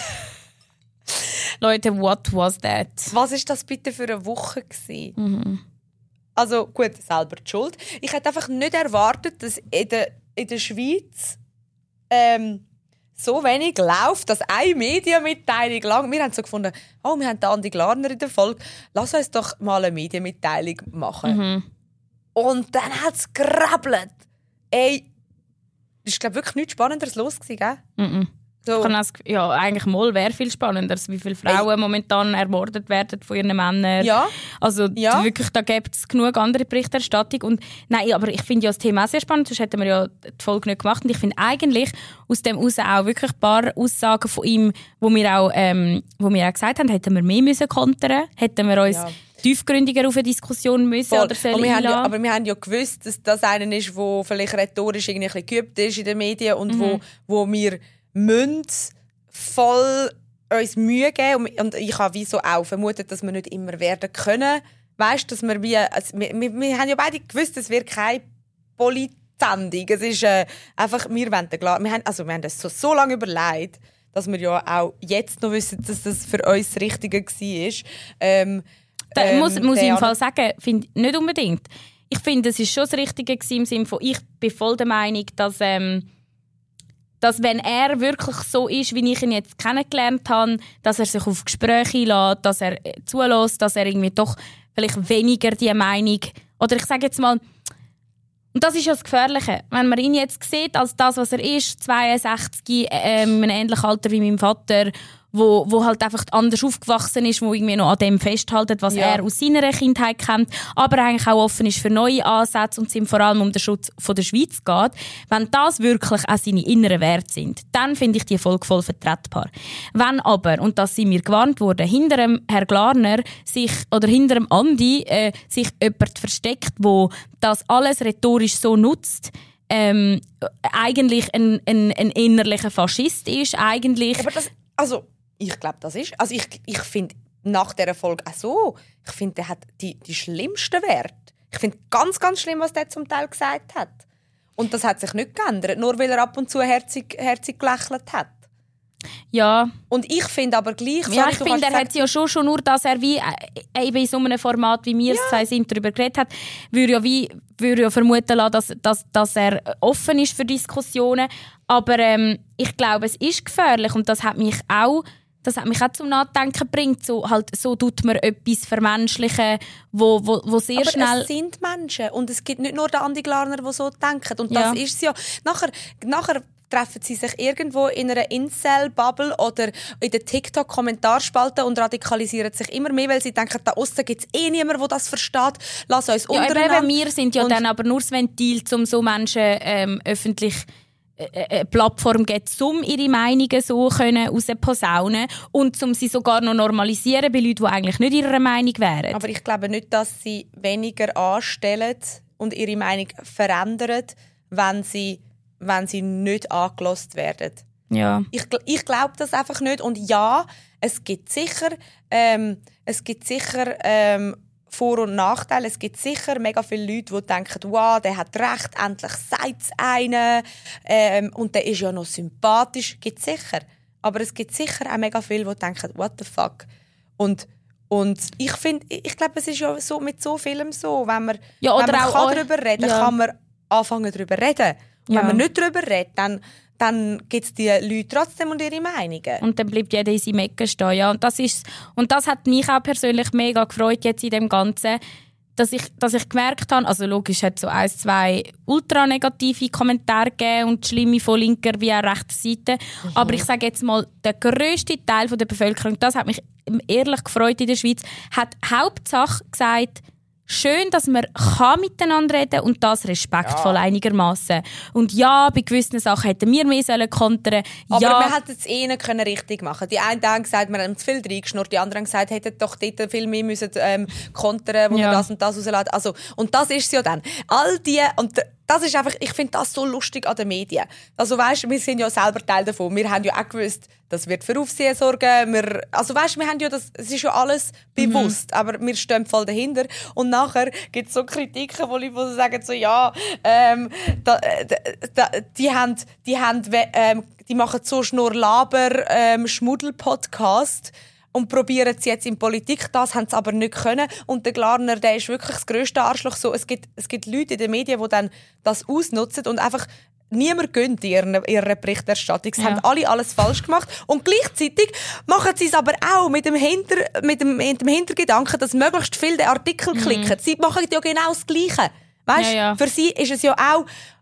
Leute, what was that? Was war das bitte für eine Woche gewesen? Mhm. Also gut, selber die Schuld. Ich hätte einfach nicht erwartet, dass in der, in der Schweiz ähm, so wenig läuft, dass eine Medienmitteilung lang... Wir haben so gefunden, oh, wir haben Andi Glarner in der Folge, lass uns doch mal eine Medienmitteilung machen. Mhm. Und dann hat es gerabbelt. Ey, das ist, glaube ich, wirklich nichts Spannenderes los gewesen, gell? Mhm. So. Das, ja, eigentlich mal wäre viel spannender, wie viele Frauen Ey. momentan ermordet werden von ihren Männern. Ja. Also ja. wirklich, da gibt es genug andere Berichterstattung. Und, nein, aber ich finde ja das Thema auch sehr spannend, sonst hätten wir ja die Folge nicht gemacht. Und ich finde eigentlich aus dem heraus auch wirklich ein paar Aussagen von ihm, wo wir auch, ähm, wo wir auch gesagt haben, hätten wir mehr müssen kontern, hätten wir uns ja. tiefgründiger auf eine Diskussion müssen Voll. oder sollen wir haben ja, aber wir haben ja gewusst, dass das einer ist, der vielleicht rhetorisch irgendwie ein bisschen geübt ist in den Medien und mhm. wo, wo wir müssen voll uns Mühe geben. Und ich habe wie so auch vermutet, dass wir nicht immer werden können. Weißt, dass wir, wie, also wir, wir, wir haben ja beide gewusst, es wird keine Polizendung. Es ist äh, einfach, wir wollen klar, wir haben, also wir haben das so, so lange überlegt, dass wir ja auch jetzt noch wissen, dass das für uns das Richtige war. Ähm, da ähm, muss, muss ich im Fall sagen, find, nicht unbedingt. Ich finde, es war schon das Richtige im Sinne von, ich bin voll der Meinung, dass ähm, dass wenn er wirklich so ist, wie ich ihn jetzt kennengelernt habe, dass er sich auf Gespräche einlässt, dass er zulässt, dass er irgendwie doch vielleicht weniger die Meinung, oder ich sage jetzt mal, und das ist ja das Gefährliche, wenn man ihn jetzt sieht als das, was er ist, zweiundsechzig, äh, in einem ähnlichen Alter wie mein Vater, wo, wo halt einfach anders aufgewachsen ist, wo irgendwie noch an dem festhält, was ja. er aus seiner Kindheit kennt, aber eigentlich auch offen ist für neue Ansätze und es ihm vor allem um den Schutz von der Schweiz geht. Wenn das wirklich auch seine inneren Werte sind, dann finde ich die Folge voll vertretbar. Wenn aber, und das sind wir gewarnt worden, hinter dem Herr Glarner sich, oder hinter dem Andi äh, sich jemand versteckt, wo das alles rhetorisch so nutzt, ähm, eigentlich ein, ein, ein innerlicher Faschist ist, eigentlich... Aber das, also... Ich glaube, das ist. Also ich, ich finde nach dieser Folge auch so, ich finde, der hat die, die schlimmsten Werte. Ich finde ganz, ganz schlimm, was der zum Teil gesagt hat. Und das hat sich nicht geändert, nur weil er ab und zu herzig, herzig gelächelt hat. Ja. Und ich finde aber gleich... Ja, sorry, ich finde, er hat ja schon, schon nur, dass er wie äh, eben in so einem Format, wie wir es ja. zwei sind, darüber geredet hat, würde ja, wie, würde ja vermuten lassen, dass, dass, dass er offen ist für Diskussionen. Aber ähm, ich glaube, es ist gefährlich und das hat mich auch... Das hat mich auch zum Nachdenken gebracht. So, halt, so tut man etwas vermenschlichen, wo, wo, wo sehr aber schnell... Aber es sind Menschen und es gibt nicht nur den Andi Glarner, der so denkt. Und ja. das ist es ja. Nachher, nachher treffen sie sich irgendwo in einer Incel-Bubble oder in der TikTok-Kommentarspalte und radikalisieren sich immer mehr, weil sie denken, da aussen gibt es eh niemanden, der das versteht. Lass uns ja, untereinander... Eben, wir sind ja und dann aber nur das Ventil, um so Menschen ähm, öffentlich... eine Plattform gibt, um ihre Meinungen so rausposaunen und um sie sogar noch normalisieren bei Leuten, die eigentlich nicht ihrer Meinung wären. Aber ich glaube nicht, dass sie weniger anstellen und ihre Meinung verändern, wenn sie, wenn sie nicht angehört werden. Ja. Ich, ich glaube das einfach nicht. Und ja, es gibt sicher, ähm, es gibt sicher ähm, Vor- und Nachteile. Es gibt sicher mega viele Leute, die denken, wow, der hat recht, endlich sagt es einen. Ähm, und der ist ja noch sympathisch. Gibt sicher. Aber es gibt sicher auch mega viele, die denken, what the fuck. Und, und ich finde, ich glaube, es ist ja so mit so vielem so. Wenn man, ja, wenn man auch kann darüber reden ja. kann, man anfangen darüber reden. Und ja. wenn man nicht darüber redet, dann, dann gibt es die Leute trotzdem und ihre Meinungen. Und dann bleibt jeder in seinem Ecken stehen. Ja, und, das ist, und das hat mich auch persönlich mega gefreut jetzt in dem Ganzen, dass ich, dass ich gemerkt habe, also logisch hat es so ein, zwei ultra negative Kommentare gegeben und schlimme von linker wie auch rechter Seite. Mhm. Aber ich sage jetzt mal, der grösste Teil der Bevölkerung, das hat mich ehrlich gefreut in der Schweiz, hat Hauptsache gesagt, schön, dass man kann miteinander reden und das respektvoll ja. einigermaßen. Und ja, bei gewissen Sachen hätten wir mehr sollen kontern. Aber ja. wir hätten es eh nicht richtig machen können. Die einen haben gesagt, wir haben zu viel reingeschnurrt, die anderen haben gesagt, hätten doch dort viel mehr müssen, ähm, kontern, wo ja. wir das und das rausladen. Also, und das ist es ja dann. All die, und das ist einfach, ich finde das so lustig an den Medien. Also weißt, wir sind ja selber Teil davon. Wir haben ja auch gewusst, das wird für Aufsehen sorgen. Wir, also weißt, wir haben ja das, es ist ja alles bewusst, mhm. aber wir stehen voll dahinter. Und nachher gibt es so Kritiken, wo Leute sagen so, ja, ähm, da, da, die haben, die haben, ähm, die machen so Schnurr-Laber, ähm, Schmuddel-Podcast. Und probieren es jetzt in Politik, das haben sie aber nicht können. Und der Glarner, der ist wirklich das grösste Arschloch. So, es gibt, es gibt Leute in den Medien, die dann das ausnutzen und einfach niemand gönnt in ihrer, ihrer Berichterstattung. Sie ja. haben alle alles falsch gemacht. Und gleichzeitig machen sie es aber auch mit dem, Hinter, mit dem, mit dem Hintergedanken, dass möglichst viele den Artikel mhm. klicken. Sie machen ja genau das Gleiche. Weißt, ja, ja. Für sie ist es ja auch,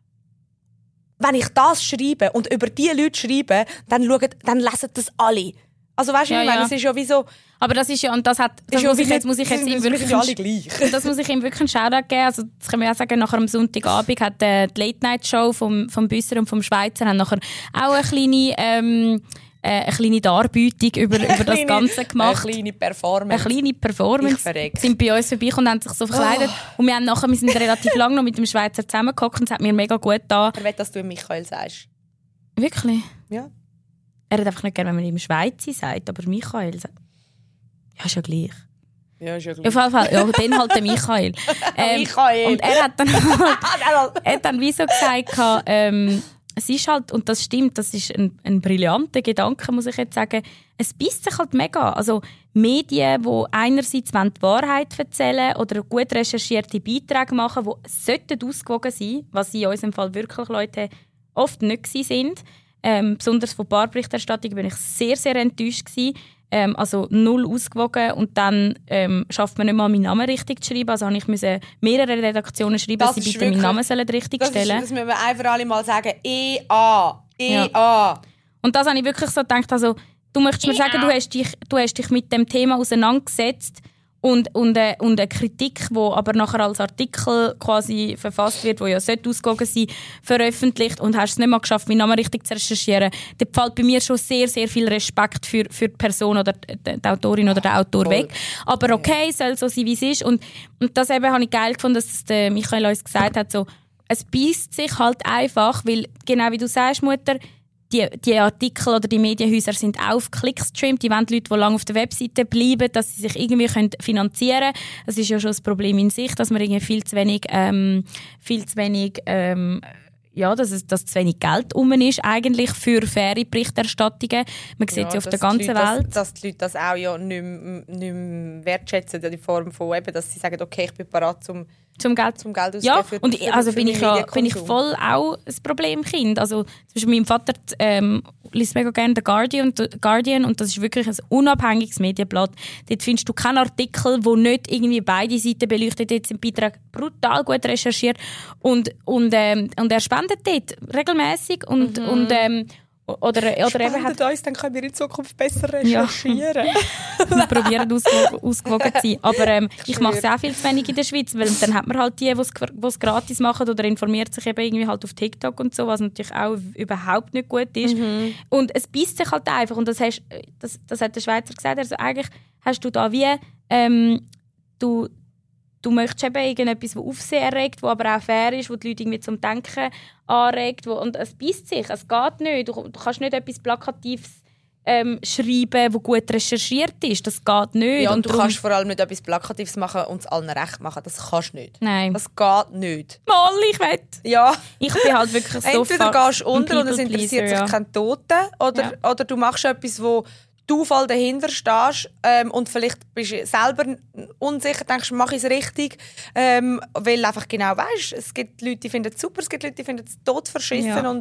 wenn ich das schreibe und über diese Leute schreibe, dann, schauen, dann lesen das alle. Also weißt du, ja, ich meine, ja. es ist ja wie so... Aber das ist ja, und das hat, das muss ich jetzt, muss ich jetzt ihm wirklich... alle gleich. Das muss ich ihm wirklich einen Shoutout geben. Also, das können wir auch sagen, nachher am Sonntagabend hat äh, die Late-Night-Show vom, vom Büsser und vom Schweizer haben nachher auch eine kleine, ähm, äh, eine kleine Darbietung über, über das Ganze gemacht. Eine kleine Performance. Eine kleine Performance. sind bei uns vorbeigekommen und haben sich so verkleidet. Oh. Und wir haben nachher, wir sind relativ lange noch mit dem Schweizer zusammengehockt und es hat mir mega gut getan. Er will, dass du Michael sagst. Wirklich? Ja. Er hat einfach nicht gerne, wenn man ihm Schweizer sagt, aber Michael sagt... Ja, ist ja gleich. Ja, ist ja gleich. Auf jeden Fall, ja, dann halt der Michael. Ähm, Michael. Und er hat dann halt, er hat dann wie so gesagt, ähm, es ist halt, und das stimmt, das ist ein, ein brillanter Gedanke, muss ich jetzt sagen, es beißt sich halt mega. Also Medien, die einerseits die Wahrheit erzählen oder gut recherchierte Beiträge machen, die sollten ausgewogen sein, was in unserem Fall wirklich Leute oft nicht sind. Ähm, besonders von Barberichterstattung bin ich sehr, sehr enttäuscht gewesen. Ähm, also null ausgewogen und dann ähm, schafft man nicht mal meinen Namen richtig zu schreiben. Also ich musste mehrere Redaktionen schreiben, dass sie bitte wirklich, meinen Namen sollen richtig das stellen. Ist, das müssen wir einfach alle mal sagen. E A E A Ja. Und das habe ich wirklich so gedacht, also du möchtest mir E A sagen, du hast, dich, du hast dich mit dem Thema auseinandergesetzt und, und, äh, und eine Kritik, die aber nachher als Artikel quasi verfasst wird, die ja sollte ausgewogen sein, veröffentlicht und hast es nicht mal geschafft, meinen Namen richtig zu recherchieren. Da fällt bei mir schon sehr, sehr viel Respekt für, für die Person oder die, die Autorin oder der Autor Voll. weg. Aber okay, es soll so sein, wie es ist. Und, und das eben habe ich geil gefunden, dass der Michael uns gesagt hat, so, es beißt sich halt einfach, weil, genau wie du sagst, Mutter, Die, die Artikel oder die Medienhäuser sind auch auf Klicks gestreamt. Die wollen Leute, die lange auf der Webseite bleiben, dass sie sich irgendwie können finanzieren können. Das ist ja schon das Problem in sich, dass man irgendwie viel zu wenig, ähm, viel zu wenig, ähm, ja, dass es dass zu wenig Geld rum ist eigentlich für faire Berichterstattungen. Man sieht es ja, auf der ganzen Leute, Welt. Dass, dass die Leute das auch ja nicht mehr, nicht mehr wertschätzen, in Form von eben, dass sie sagen, okay, ich bin bereit zum Zum Geld, zum Geld ja, für, und für, also für bin ich ja, bin ich voll auch ein Problemkind. Also zum Beispiel mein Vater ähm, liest mega gerne The Guardian, The Guardian und das ist wirklich ein unabhängiges Medienblatt. Dort findest du keinen Artikel, wo nicht irgendwie beide Seiten beleuchtet. Dort sind Beiträge brutal gut recherchiert und und ähm, und er spendet dort regelmäßig und mhm. und ähm, Oder, oder eben hat uns, dann können wir in Zukunft besser recherchieren. Ja. Wir probieren ausgewogen, ausgewogen zu sein. Aber ähm, ich, ich mache es auch viel zu wenig in der Schweiz, weil dann hat man halt die, die es gratis machen oder informiert sich eben irgendwie halt auf TikTok und so, was natürlich auch überhaupt nicht gut ist. Mhm. Und es beißt sich halt einfach. Und das, hast, das, das hat der Schweizer gesagt, also eigentlich hast du da wie ähm, du Du möchtest eben irgendetwas, das Aufsehen erregt, das aber auch fair ist, das die Leute irgendwie zum Denken anregt. Wo, und es beißt sich, es geht nicht. Du, du kannst nicht etwas Plakatives ähm, schreiben, das gut recherchiert ist. Das geht nicht. Ja, und, und du darum... kannst vor allem nicht etwas Plakatives machen und es allen recht machen. Das kannst du nicht. Nein. Das geht nicht. Mal, ich will. Ja. Ich bin halt wirklich so entweder gehst du unter und es interessiert sich ja. kein Toten, oder, ja. oder du machst etwas, wo du voll dahinter stehst ähm, und vielleicht bist du selber unsicher, denkst, mache ich es richtig, ähm, weil einfach genau weißt, es gibt Leute, die finden es super, es gibt Leute, die finden es tot verschissen ja. und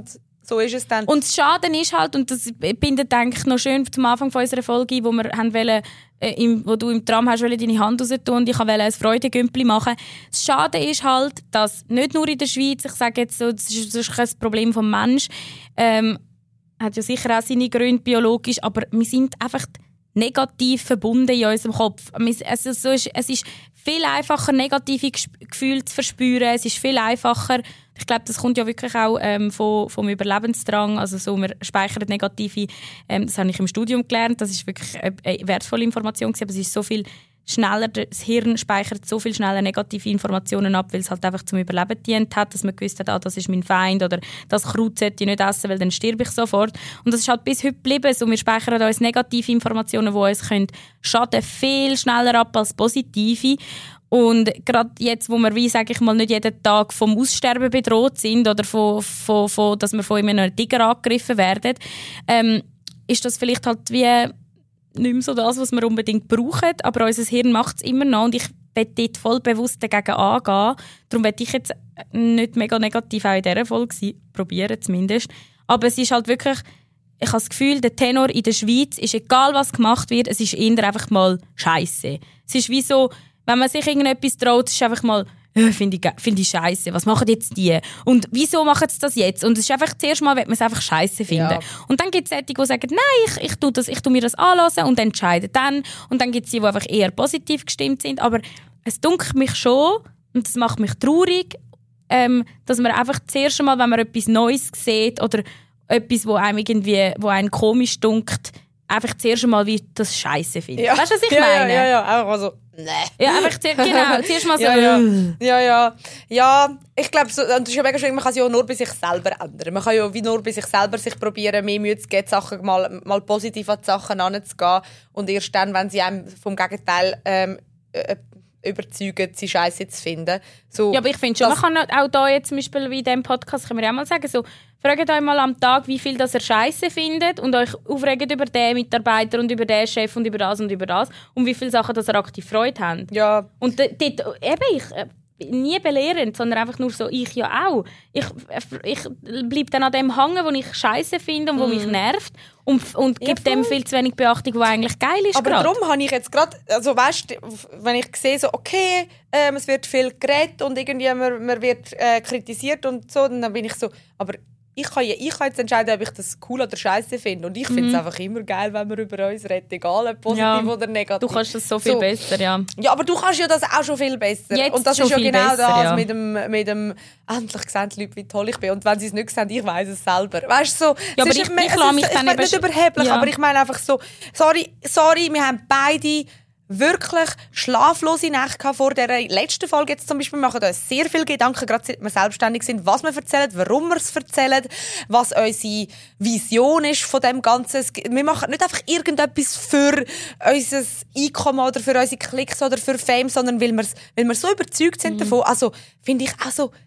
so ist es dann. Und das Schaden ist halt, und das bindet eigentlich noch schön zum Anfang von unserer Folge, wo wir haben wollen, äh, im, wo du im Tram hast wollen, deine Hand raus tun und ich wollte ein Freudegümpli machen. Das Schaden ist halt, dass nicht nur in der Schweiz, ich sage jetzt so, das ist, das ist kein Problem vom Mensch, ähm, hat ja sicher auch seine Gründe biologisch, aber wir sind einfach negativ verbunden in unserem Kopf. Es ist, es ist viel einfacher, negative Gefühle zu verspüren. Es ist viel einfacher. Ich glaube, das kommt ja wirklich auch ähm, vom, vom Überlebensdrang. Also so, man speichert negative. Ähm, das habe ich im Studium gelernt. Das ist wirklich eine, eine wertvolle Information gewesen, aber es ist so viel schneller. Das Hirn speichert so viel schneller negative Informationen ab, weil es halt einfach zum Überleben dient hat, dass man gewusst hat, ah, das ist mein Feind oder das Kraut sollte ich nicht essen, weil dann sterbe ich sofort. Und das ist halt bis heute geblieben. So, wir speichern uns negative Informationen, die uns können schaden, viel schneller ab als positive. Und gerade jetzt, wo wir, wie sage ich mal, nicht jeden Tag vom Aussterben bedroht sind oder von, von, von, dass wir von einem Tiger angegriffen werden, ähm, ist das vielleicht halt wie nicht mehr so das, was wir unbedingt brauchen, aber unser Hirn macht es immer noch und ich will dort voll bewusst dagegen angehen. Darum werde ich jetzt nicht mega negativ auch in dieser Folge sein, probieren zumindest. Aber es ist halt wirklich, ich habe das Gefühl, der Tenor in der Schweiz ist, egal was gemacht wird, es ist eher einfach mal Scheisse. Es ist wie so, wenn man sich irgendetwas traut, ist es einfach mal, ja, finde ich, find ich scheisse. Was machen jetzt die? Und wieso machen sie das jetzt? Und es ist einfach, zuerst mal wird man es einfach scheisse finden. Ja. Und dann gibt es solche, die sagen, nein, ich, ich, tu das, ich tu mir das anhören und entscheide dann. Und dann gibt es die, die einfach eher positiv gestimmt sind. Aber es dunkelt mich schon, und das macht mich traurig, ähm, dass man einfach zuerst mal, wenn man etwas Neues sieht oder etwas, wo einem irgendwie, wo einen komisch dunkelt, einfach zuerst mal wie das Scheisse findet. Ja. Weißt du, was ich ja, meine? Ja, ja, ja. Einfach mal so, nee. Ja, einfach zuerst, genau, zuerst mal so. Ja, ja, ja, ja. Ja, ich glaube, so, das ist ja mega schwierig, man kann es ja nur bei sich selber ändern. Man kann ja wie nur bei sich selber sich probieren, mehr Mühe zu geben, Sachen mal, mal positiv an die Sachen heranzugehen. Und erst dann, wenn sie einem vom Gegenteil ähm, äh, überzeugen, sie Scheiße zu finden. So, ja, aber ich finde schon, man kann auch da jetzt zum Beispiel wie in diesem Podcast, können wir auch mal sagen, so, fragt euch mal am Tag, wie viel das ihr Scheiße findet und euch aufregt über den Mitarbeiter und über den Chef und über das und über das und wie viele Sachen, dass ihr aktiv Freude habt. Ja. Und dort, dort eben, ich, nie belehrend, sondern einfach nur so, ich ja auch. Ich, ich bleibe dann an dem hängen, wo ich Scheiße finde und wo mm. mich nervt und, und ja, gebe dem viel zu wenig Beachtung, was eigentlich geil ist. Aber grad. darum habe ich jetzt gerade, also weißt, wenn ich sehe, so, okay, ähm, es wird viel geredet und irgendwie man, man wird äh, kritisiert und so, dann bin ich so, aber ich kann, ich kann jetzt entscheiden, ob ich das cool oder scheiße finde. Und ich finde es mhm. einfach immer geil, wenn wir über uns reden, egal ob positiv ja. oder negativ. Du kannst das so viel so. besser, ja. Ja, aber du kannst ja das auch schon viel besser. Jetzt und das ist ja genau besser, das ja. mit dem, mit dem endlich sehen die Leute, wie toll ich bin. Und wenn sie es nicht sehen, ich weiss es selber. Weißt du, so, ja, aber ich, ist, ich, ich lasse mich dann ich nicht überheblich, ja. aber ich meine einfach so, sorry, sorry, wir haben beide wirklich schlaflose Nächte vor der letzten Folge jetzt zum Beispiel. Wir machen uns sehr viele Gedanken, gerade seit wir selbstständig sind, was wir erzählen, warum wir es erzählen, was unsere Vision ist von dem Ganzen. Wir machen nicht einfach irgendetwas für unser Einkommen oder für unsere Klicks oder für Fame, sondern weil, weil wir so überzeugt sind mhm. davon. Also finde ich auch so,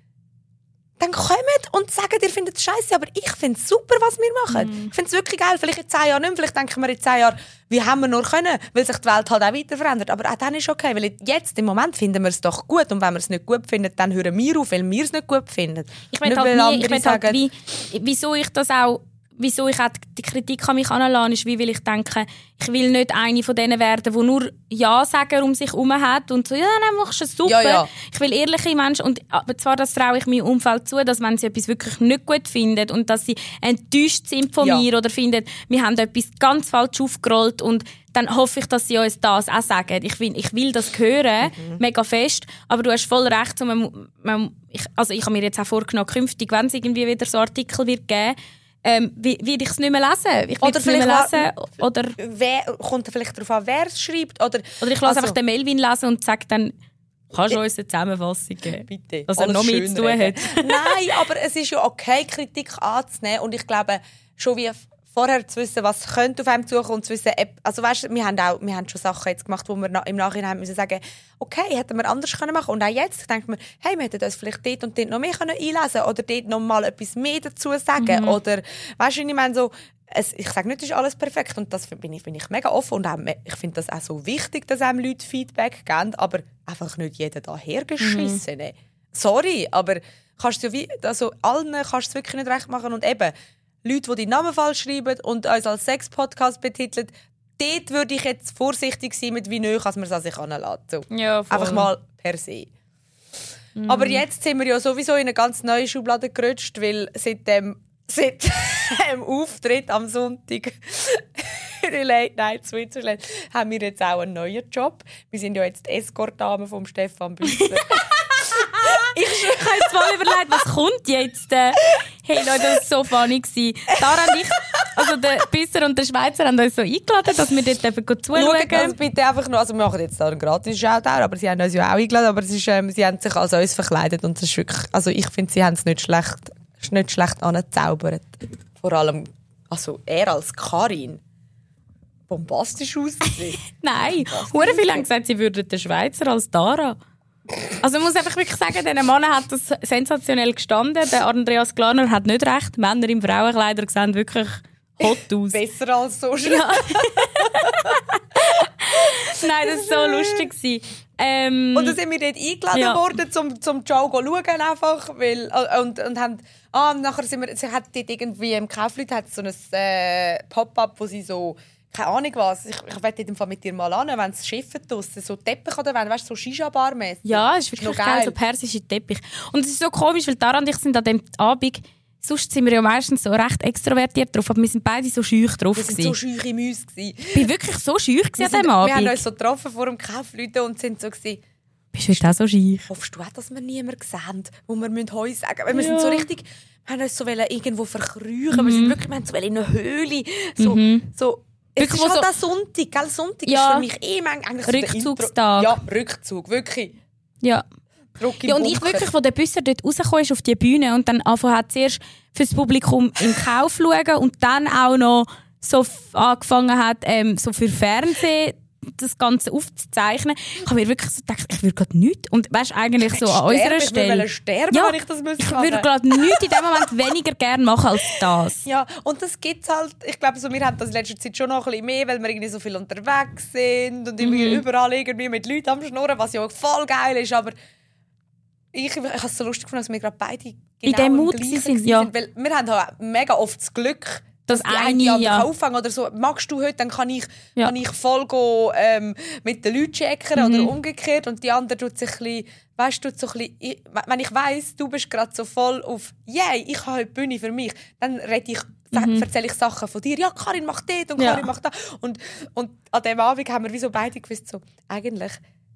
dann kommt und sagt, ihr findet es scheiße, aber ich finde es super, was wir machen. Mm. Ich finde es wirklich geil. Vielleicht in zehn Jahren nicht mehr, vielleicht denken wir in zehn Jahren, wie haben wir nur können, weil sich die Welt halt auch weiter verändert. Aber auch dann ist okay, weil jetzt im Moment finden wir es doch gut und wenn wir es nicht gut finden, dann hören wir auf, weil wir es nicht gut finden. Ich will halt, nie, ich will halt wie, wieso ich das auch wieso ich auch die Kritik an mich heranlasse, ist, wie will ich denke, ich will nicht eine von denen werden, die nur Ja sagen um sich herum hat und so, ja, dann machst du es super. Ja, ja. Ich will ehrliche Menschen, und aber zwar, das traue ich meinem Umfeld zu, dass wenn sie etwas wirklich nicht gut finden und dass sie enttäuscht sind von ja. mir oder finden, wir haben etwas ganz falsch aufgerollt, und dann hoffe ich, dass sie uns das auch sagen. Ich will, ich will das hören, mhm. mega fest, aber du hast voll recht. So, man, man, ich, also ich habe mir jetzt auch vorgenommen, künftig, wenn es irgendwie wieder so Artikel wird geben, Ähm, werde ich es nicht mehr lesen. Ich oder es nicht mehr lesen. Oder wer, kommt vielleicht darauf an, wer es schreibt. Oder, oder ich lasse also, einfach den Melvin lesen und sage dann, kannst du uns eine Zusammenfassung geben? Bitte. Dass er noch mehr zu tun reden. hat. Nein, aber es ist ja okay, Kritik anzunehmen. Und ich glaube, schon wie vorher zu wissen, was könnte auf einem zukommen und zu wissen, also weißt, wir haben auch, wir haben schon Sachen jetzt gemacht, wo wir im Nachhinein müssen sagen, okay, hätten wir anders können machen. Und auch jetzt denkt man, hey, wir hätten uns vielleicht dort und dort noch mehr können einlesen oder dort noch mal etwas mehr dazu sagen. Mhm. Oder, weißt du, ich meine so, es, ich sage nicht, es ist alles perfekt, und das bin ich, bin ich mega offen, und auch, ich finde das auch so wichtig, dass einem Leute Feedback geben, aber einfach nicht jeder dahergeschissen. Mhm. sorry, aber kannst du ja wie, also allen kannst du es wirklich nicht recht machen. Und eben, Leute, die deinen Namen falsch schreiben und uns als Sex-Podcast betiteln, dort würde ich jetzt vorsichtig sein, mit wie neu man es an sich heranlässt. So. Ja, voll. Einfach mal per se. Mm. Aber jetzt sind wir ja sowieso in eine ganz neue Schublade gerutscht, weil seit dem, seit dem Auftritt am Sonntag in der Late Night Switzerland haben wir jetzt auch einen neuen Job. Wir sind ja jetzt die Escort-Dame vom Stefan Büsser. Ich habe jetzt mal überlegt, was kommt jetzt? Äh, hey Leute, das war so funny. Daran ich, also der Büsser und der Schweizer haben uns so eingeladen, dass wir dort eben zuschauen. Schaut das bitte einfach noch, also wir machen jetzt da einen gratis Shoutout, aber sie haben uns ja auch eingeladen, aber es ist, ähm, sie haben sich als uns verkleidet und es ist wirklich, also ich finde, sie haben es nicht schlecht, nicht schlecht angezaubert. Vor allem, also er als Karin. Bombastisch ausgesehen. Nein, hure viele haben gesagt, sie würden den Schweizer als Dara. Also ich muss einfach wirklich sagen, dieser Mann hat das sensationell gestanden. Der Andreas Glarner hat nicht recht. Männer im Frauenkleider sehen wirklich hot aus. Besser als so schon. Ja. Nein, das war so lustig. Ähm, und dann sind wir dort eingeladen ja. worden, zum, zum Joe zu schauen. Einfach, weil, und, und haben, ah, nachher sind wir, sie hat dort irgendwie im Kaufleut hat so ein äh, Pop-up, wo sie so, keine Ahnung was, ich, ich werde in dem Fall mit dir mal an, wenn es Schiffe draussen, so Teppich oder wenn, weißt du, so Shisha-Bar-mässig. Ja, es ist wirklich geil. geil, so persische Teppich. Und es ist so komisch, weil Tara und ich sind an dem Abend, sonst sind wir ja meistens so recht extrovertiert drauf, aber wir sind beide so schüch drauf. Wir waren so scheuche Mäuse. Ich war wirklich so schüch an diesem Abend. Wir haben uns so getroffen vor dem Kaufleuten und sind so gewesen, bist du jetzt auch so schüch? Hoffst du auch, dass wir niemanden sehen, wo wir Heu sagen müssen? Wir ja. sind so richtig, wir haben uns so irgendwo verkrüchen, mhm. wir sind wirklich, wir haben so in einer Höhle, so, mhm. so. Es wirklich, ist halt so auch Sonntag, gell? Sonntag ja. ist für mich eh eigentlich so Rückzugstag. Ja, Rückzug, wirklich. Ja. Ja, und ich wirklich, wo der Büsser dort rausgekommen ist auf die Bühne und dann angefangen hat, zuerst fürs Publikum in Kauf schauen und dann auch noch so angefangen hat, ähm, so für Fernsehen das Ganze aufzuzeichnen, habe mir wirklich so gedacht, ich würde gerade nichts. Und weißt eigentlich so an sterben, unserer Stelle. Ich sterben, ja, wenn ich das müsste. Ich würde gerade nichts in dem Moment weniger gerne machen als das. Ja, und das gibt es halt, ich glaube, so, wir haben das in letzter Zeit schon noch ein bisschen mehr, weil wir irgendwie so viel unterwegs sind und irgendwie mhm. überall irgendwie mit Leuten am Schnurren, was ja voll geil ist, aber ich, ich habe es so lustig gefunden, dass wir gerade beide genau in dem Mut sind, ja. sind, weil wir haben halt mega oft das Glück, das dass die eine, eine ja. auffangen oder so. Magst du heute, dann kann ich, ja. kann ich voll go, ähm, mit den Leuten checken mhm. oder umgekehrt und die andere tut sich ein bisschen, weißt du, so ein bisschen, ich, wenn ich weiss, du bist gerade so voll auf «Yeah, ich habe heute Bühne für mich», dann rede ich, mhm. erzähle ich Sachen von dir. «Ja, Karin macht das und Karin ja. macht das». Und, und an diesem Abend haben wir wie so beide gewusst, so, eigentlich,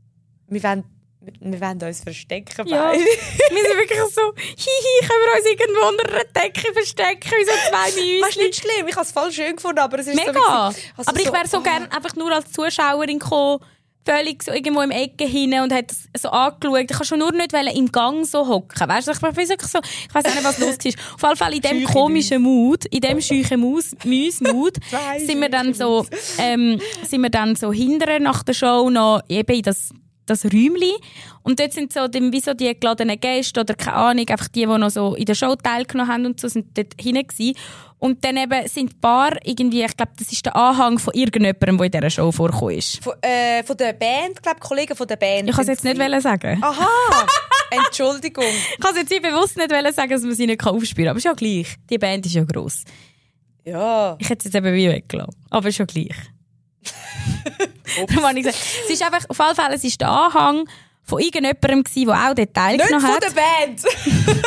wir wollen Wir wollen uns verstecken. Ja. Wir sind wirklich so, hihi, können wir uns irgendwo unter einer Decke verstecken, wie so zwei Mäuschen. Das ist nicht schlimm, ich habe es voll schön gefunden, aber es ist mega. so... Mega! Also aber ich wäre so, so gerne einfach nur als Zuschauerin gekommen, völlig so irgendwo im Ecke hin und hat das so angeschaut. Ich kann schon nur nicht im Gang so hocken. Weißt du, ich bin wirklich so, ich weiss auch nicht, was los war. Auf jeden Fall in diesem komischen Mut, in diesem scheuchen Mäus-Mut, sind wir dann so, ähm, sind wir dann so hinterher nach der Show noch eben in das das Räumchen. Und dort sind so, wie so die geladenen Gäste oder keine Ahnung, einfach die, die noch so in der Show teilgenommen haben und so, sind dort hinten gewesen. Und dann eben sind ein paar irgendwie, ich glaube, das ist der Anhang von irgendjemandem, der in dieser Show vorgekommen ist. Von, äh, von der Band, glaube ich, Kollegen von der Band. Ich kann es jetzt nicht wollen sagen. Aha! Entschuldigung. Ich kann es jetzt nicht bewusst nicht wollen sagen, dass man sie nicht aufspüren kann. Aber ist ja gleich. Die Band ist ja gross. Ja. Ich hätte es jetzt eben wie weggelassen. Aber ist ja gleich. ich gesagt, es ist einfach, auf alle Fälle, es war der Anhang von irgendjemandem, der auch dort teilgenommen hat. Nicht von der Band!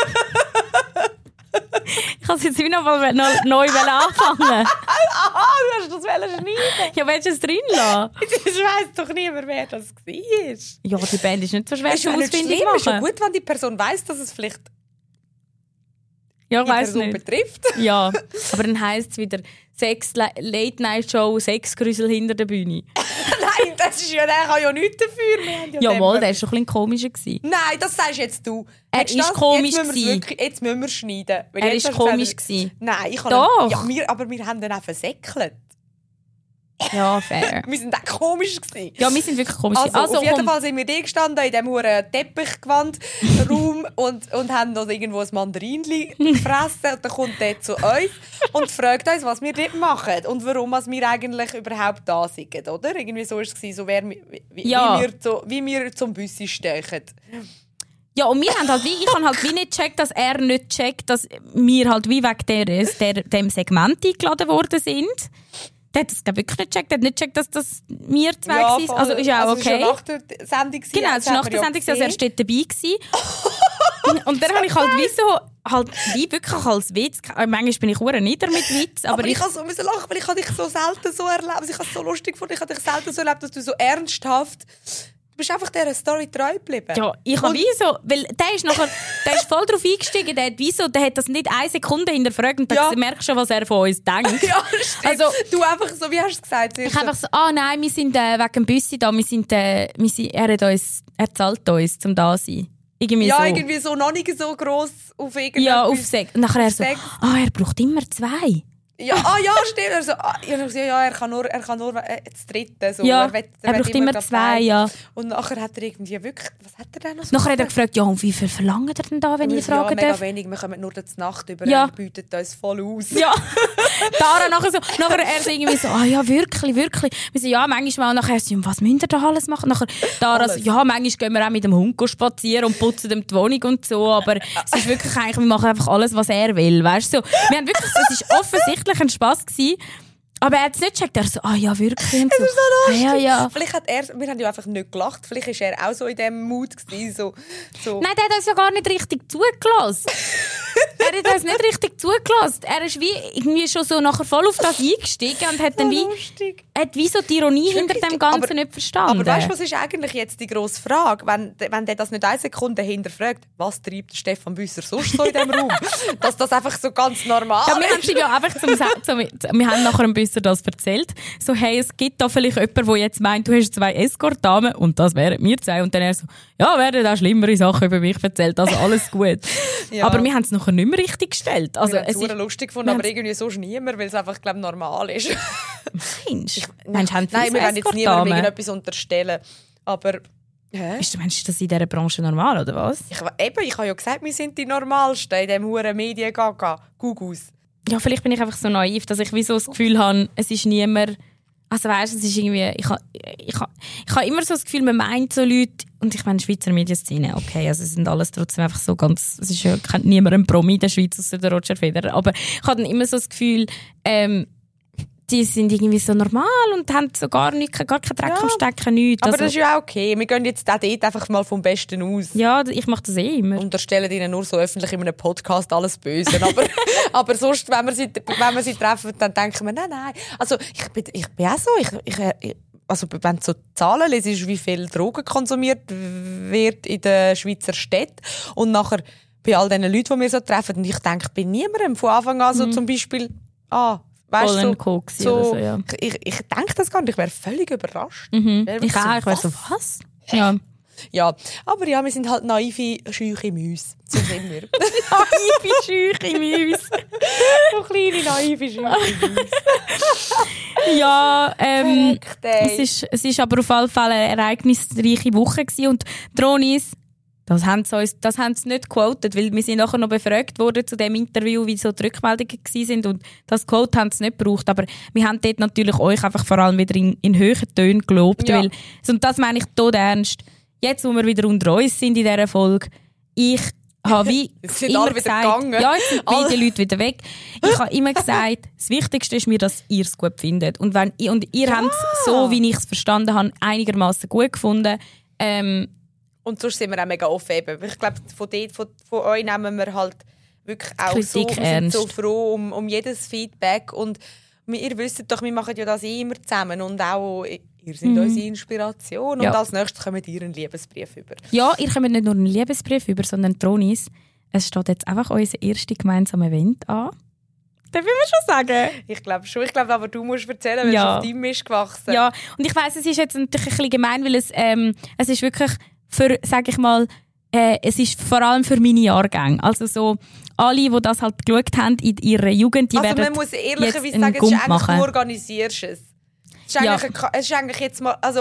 Ich kann es jetzt wieder mal noch neu anfangen. Aha, du hast das schneiden. Ja, willst du es drin lassen? Ich weiss doch niemand, wer das war. Ja, die Band ist nicht so schwer zu ausfindig machen. Es ist schon gut, wenn die Person weiss, dass es vielleicht ja, ich die weiss Person nicht. betrifft. Ja, aber dann heisst es wieder Sex Late-Night-Show, Sexgrüsel hinter der Bühne. Nein, das ist ja, der kann ja nichts dafür. Ja, mal, der war schon ein bisschen komischer. Nein, das sagst jetzt du. Er jetzt ist das, komisch. Jetzt müssen, wirklich, jetzt müssen wir schneiden. Weil er ist komisch. Gesagt, nein, ich kann Doch. Nicht, ja, wir, aber wir haben den auch versäckelt. Ja, fair. Wir sind auch komisch gewesen. Ja, wir sind wirklich komisch. Also, also auf jeden komm. Fall sind wir da gestanden, in diesem hohen Teppichgewand-Raum und, und haben noch irgendwo ein Mandarinli gefressen. Und dann kommt der zu uns und fragt uns, was wir dort machen und warum wir eigentlich überhaupt da sind, oder? Irgendwie so war es, so wer, wie, ja. wie, wir, so, wie wir zum Büssi stechen. Ja, und wir haben halt wie, ich habe halt wie nicht gecheckt, dass er nicht checkt, dass wir halt wie wegen der, der, dem Segment eingeladen worden sind. Der hat das glaub, wirklich nicht gecheckt. Der hat nicht gecheckt, dass das wir zwei Ja, sind. Also ist ja auch also, okay. Es war nach der Sendung. Genau, es war nach der Sendung, also er war dort dabei gewesen. Und dann habe ich halt wie so, halt wie wirklich als Witz, manchmal bin ich hure nieder mit Witz, aber, aber ich, ich ich musste so lachen, weil ich dich so selten so erlebt. Also ich habe es so lustig gefunden, ich habe dich selten so erlebt, dass du so ernsthaft... Du bist einfach dieser Story treu geblieben. Ja, ich habe wie so, weil der ist nachher, der ist voll drauf eingestiegen, der hat wie so, der hat das nicht eine Sekunde hinterfragt und Ja. dann merkst du schon, was er von uns denkt. Ja, stimmt. Also, du einfach so, wie hast du es gesagt? ich einfach so, ah nein, wir sind äh, wegen dem Büssi da, wir sind, äh, wir sind, er hat uns, er zahlt uns, zum da sein. Irgendwie ja, so. irgendwie so, noch nicht so gross auf irgendetwas. Ja, auf Sex. Und nachher er so, Sex. ah, er braucht immer zwei. Ja, ah, ja, stimmt. Er so, ah, ja, ja, er kann nur, er kann nur äh, das Dritte. So. Ja, er, will, er will braucht immer grad zwei, beide. ja. Und nachher hat er irgendwie wirklich, was hat er denn noch so Nachher hat er gesagt? gefragt, ja, und wie viel verlangt er denn da, wenn Wir ich so, ja, fragen mega darf? wenig, wir kommen nur zur Nacht über, Ja. er bietet uns voll aus. Ja, Tara nachher so, nachher er so irgendwie so, ah ja, wirklich, wirklich. Wir so, ja, manchmal mal nachher so, was müsst ihr da alles machen? Nachher Tara so, Alles. ja, manchmal gehen wir auch mit dem Hund spazieren und putzen ihm die Wohnung und so, aber es ist wirklich eigentlich, wir machen einfach alles, was er will, weißt du? So, wir haben wirklich, es war offensichtlich ein Spass gewesen, aber er hat es nicht gecheckt. Er so, ah ja, wirklich. Und so, Das ist so lustig. ah, ja, ja. Vielleicht hat er, wir haben ja einfach nicht gelacht, vielleicht war er auch so in diesem Mood gewesen, so, so. Nein, der hat uns ja gar nicht richtig zugelassen. Er hat uns nicht richtig zugelassen. Er ist wie irgendwie schon so nachher voll auf das eingestiegen und hat dann wie, lustig. hat wie so die Ironie hinter Wirklich, dem Ganzen aber- nicht verstanden. Aber weißt du, was ist eigentlich jetzt die grosse Frage? Wenn, wenn der das nicht eine Sekunde hinterfragt, was treibt der Stefan Büsser sonst so in diesem Raum? Dass das einfach so ganz normal Ja, wir haben ist. sie ja einfach zum, Sa- zum wir haben nachher ein bisschen das erzählt. So, hey, es gibt da vielleicht jemanden, der jetzt meint, du hast zwei Escort-Damen und das wären wir zwei. Und dann er so, ja, werden auch schlimmere Sachen über mich erzählt, also alles gut. Ja. Aber wir haben es nachher nicht mehr richtig gestellt. Also, Wir haben es es ist, super lustig gefunden, aber irgendwie sonst niemand, weil es einfach, glaube normal ist. Mensch, Mensch, haben Nein, viele wir wollen jetzt niemandem Escort-Damen? irgendetwas unterstellen. Aber, hä? Ist, meinst du, das in dieser Branche normal, oder was? Ich, eben, ich habe ja gesagt, wir sind die Normalsten in diesem huren Medien-Gaga. Gugus. Ja, vielleicht bin ich einfach so naiv, dass ich wie so das Gefühl habe, es ist niemand... Also weißt du, es ist irgendwie... Ich habe ich ha, ich ha immer so das Gefühl, man meint so Leute... Und ich meine, Schweizer Medienszene, okay, also es sind alles trotzdem einfach so ganz... Es ist ja kennt niemand ein Promi in der Schweiz außer der Roger Federer. Aber ich habe dann immer so das Gefühl, ähm, die sind irgendwie so normal und haben so gar, nicht, gar keinen Dreck Ja. am Stecken, nichts. Aber Also, das ist ja auch okay. Wir gehen jetzt auch dort einfach mal vom Besten aus. ja, ich mache das eh immer. Und unterstellen ihnen nur so öffentlich in einem Podcast alles Böse. Aber, aber sonst, wenn wir, sie, wenn wir sie treffen, dann denken wir, nein, nein. Also ich bin, ich bin auch so. Ich, ich, ich, also wenn du so Zahlen lesest, wie viel Drogen konsumiert wird in den Schweizer Städten und nachher bei all diesen Leuten, die wir so treffen, und ich denke, bei niemandem von Anfang an so zum Beispiel, ah, weißt Voll du, ein Koks so, oder so, ja. ich, ich denke das gar nicht, ich wäre völlig überrascht. Mhm. Wäre Ich so, auch, ich wäre so, was? Ja. Ja, aber ja, wir sind halt naive, scheuche Mäuse. So sind wir. Naive Scheuche Mäuse. So kleine, naive, scheuche Mäuse. Ja, ähm, Verrückt, ey. es ist, es ist aber auf jeden Fall eine ereignisreiche Woche gewesen und Dronis, das haben sie uns, das haben sie nicht quoted, weil wir sind nachher noch befragt worden zu dem Interview, wie so die Rückmeldungen gewesen sind und das Quote haben sie nicht gebraucht, aber wir haben dort natürlich euch einfach vor allem wieder in, in hohen Tönen gelobt, Ja. weil, und das meine ich tot ernst, jetzt wo wir wieder unter uns sind in dieser Folge, ich habe wie Jetzt sind immer alle wieder gesagt, gegangen. ja, jetzt sind Alle- beide Leute wieder weg. Ich habe immer gesagt, das Wichtigste ist mir, dass ihr es gut findet. Und, wenn, und ihr habt es so, wie ich es verstanden habe, einigermaßen gut gefunden. Ähm, Und sonst sind wir auch mega offen. Eben. Ich glaube, von, dort, von, von euch nehmen wir halt wirklich auch Kritik so, wir sind ernst. so froh um, um jedes Feedback. Und wir, ihr wisst doch, wir machen ja das eh immer zusammen. Und auch, ihr seid unsere Inspiration. Ja. Und als nächstes kommt ihr einen Liebesbrief über. ja, ihr kommt nicht nur einen Liebesbrief über, sondern Tronis. Es steht jetzt einfach unser erster gemeinsamer Event an. Darf ich mir schon sagen? Ich glaube schon. Ich glaube aber, du musst erzählen, weil Ja. es auf deinem ist gewachsen. Ja, und ich weiss, es ist jetzt natürlich ein bisschen gemein, weil es, ähm, es ist wirklich für, sag ich mal, äh, es ist vor allem für meine Jahrgänge. Also so, alle, die das halt geschaut haben in ihrer Jugend, die Also werden man muss ehrlicherweise jetzt einen sagen, es ist Gump eigentlich, machen. du organisierst es. Es ist, Ja. eigentlich, ein Ka- es ist eigentlich jetzt mal, also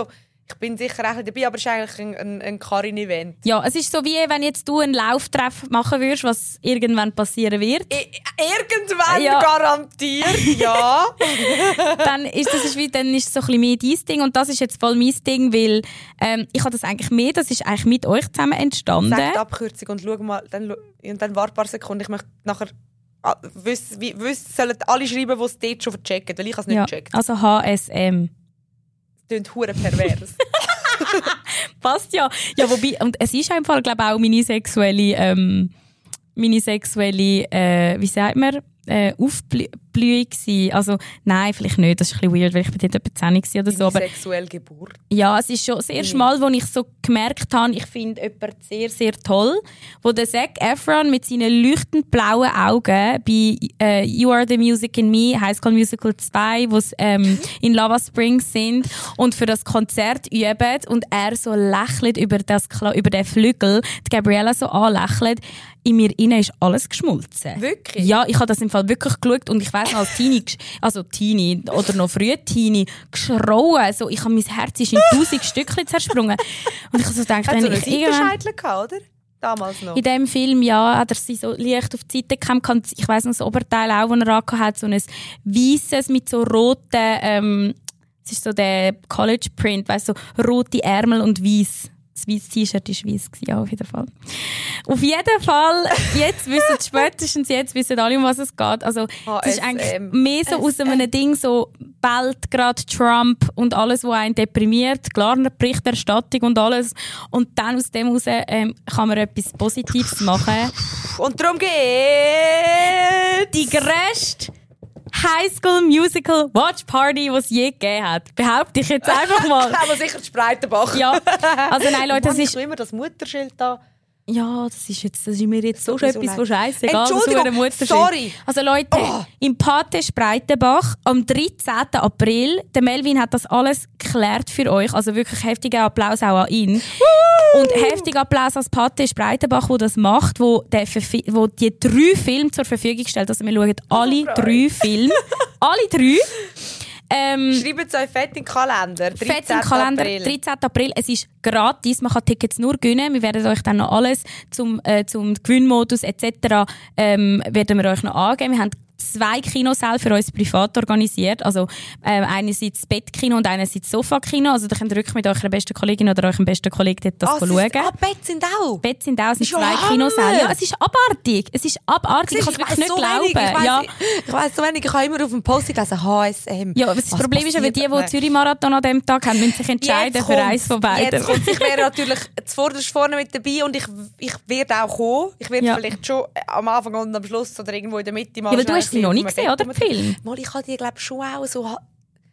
ich bin sicher auch ein dabei, aber es ist eigentlich ein, ein, ein Karin-Event. Ja, es ist so wie, wenn jetzt du einen Lauftreff machen würdest, was irgendwann passieren wird. I- irgendwann Ja. garantiert, ja. Dann ist das ist wie, dann ist es so ein bisschen mehr dein Ding und das ist jetzt voll mein Ding, weil ähm, ich habe das eigentlich mehr, das ist eigentlich mit euch zusammen entstanden. Sag die Abkürzung und schau mal, dann, schau- und dann warte ein paar Sekunden. Ich möchte nachher ah, wissen, wie, wissen, sollen alle schreiben, die es dort schon verchecken, weil ich es nicht Ja, gecheckt. also H S M. Das klingt hure pervers. Passt ja. Ja, wobei, und es ist einfach, glaube ich, auch meine sexuelle, ähm, meine sexuelle, äh, wie sagt man, äh, Aufblühung gewesen. Also, nein, vielleicht nicht, das ist ein bisschen weird, weil ich bin dort etwa zehn gewesen oder so, aber Sexuelle Geburt. ja, es ist schon das erste Mal, wo ich so gemerkt habe, ich finde jemanden sehr, sehr toll, wo der Zac Efron mit seinen leuchtend blauen Augen bei äh, You Are the Music in Me, High School Musical zwei, wo sie ähm, in Lava Springs sind und für das Konzert üben und er so lächelt über, das, Kla- über den Flügel, die Gabriella so anlächelt. In mir innen ist alles geschmolzen. Wirklich? Ja, ich habe das im Fall wirklich geschaut und ich weiss noch, als Teenie, gesch- also Teenie oder noch früh Teenie, geschrauen. So, ich habe mein Herz ist in tausend Stückchen zersprungen. Und ich habe so gedacht, Hat so wenn einen ich irgendwann... Seitenscheitel gehabt, oder? Damals noch. In diesem Film, ja, hat er sie so leicht auf die Seite gekämmt. Ich weiss noch, das Oberteil auch, das er angehabt hat, so ein weisses mit so roten, ähm, es ist so der College Print, weißt du, so rote Ärmel und weiss. Das weiße T-Shirt war weiss, ja, auf jeden Fall. Auf jeden Fall, jetzt wissen spätestens jetzt wissen alle, um was es geht. Also, es ist eigentlich mehr so aus einem Ding, so bald gerade Trump und alles, was einen deprimiert, klar eine Berichterstattung und alles. Und dann aus dem heraus ähm, kann man etwas Positives machen. Und darum geht's! Die grösste High School Musical Watch Party, die es je gegeben hat. Behaupte ich jetzt einfach mal. Aber sicher die Spreitenbach. Ja, also nein, Leute, das Mann, ist... ich immer das Mutterschild da. Ja, das ist jetzt, das ist mir jetzt so, So schon etwas, leid. was scheißegal ist. Entschuldigung, sorry. Also Leute, Oh. im Pate Spreitenbach am dreizehnten April, der Melvin hat das alles geklärt für euch. Also wirklich heftiger Applaus auch an ihn. Woo! Und heftiger Applaus an Pate Spreitenbach, der das macht, wo, der Verfi- wo die drei Filme zur Verfügung stellt. Also wir schauen alle drei Filme. alle drei. Ähm, Schreibt es euch fett in den Kalender. Fett im Kalender, dreizehnten April. Es ist gratis, man kann Tickets nur gewinnen. Wir werden euch dann noch alles zum, äh, zum Gewinnmodus et cetera ähm, werden wir euch noch angeben. Wir haben zwei Kinosäle für uns privat organisiert. Also ähm, einerseits das Bettkino und einerseits das Sofakino. Also da könnt ihr wirklich mit eurer besten Kollegin oder eurem besten Kollegen dort das Ah, schauen. ist, ah, Bett sind auch. Bett sind auch, es sind Ist ja zwei Hammer. Kinosäle. Ja, es ist abartig. Es ist abartig. Ich kann es wirklich nicht so glauben. wenig. Ich weiss, Ja. ich weiss so wenig. Ich habe immer auf dem Post gelesen, H S M. Ja, aber das Was Problem ist ja, weil die, passiert? die Zürich-Marathon an diesem Tag haben, müssen sich entscheiden Jetzt für kommt's. eins von beiden. Jetzt kommt's. Ich wäre natürlich zuvorderst vorne mit dabei und ich, ich werde auch kommen. Ich werde Ja. vielleicht schon am Anfang und am Schluss oder irgendwo in der Mitte mal Ja, aber du schnell hast sie noch auf nicht einem gesehen, Bett oder, rum- den Film? Mal, ich habe die, glaube ich, schon auch so... ha-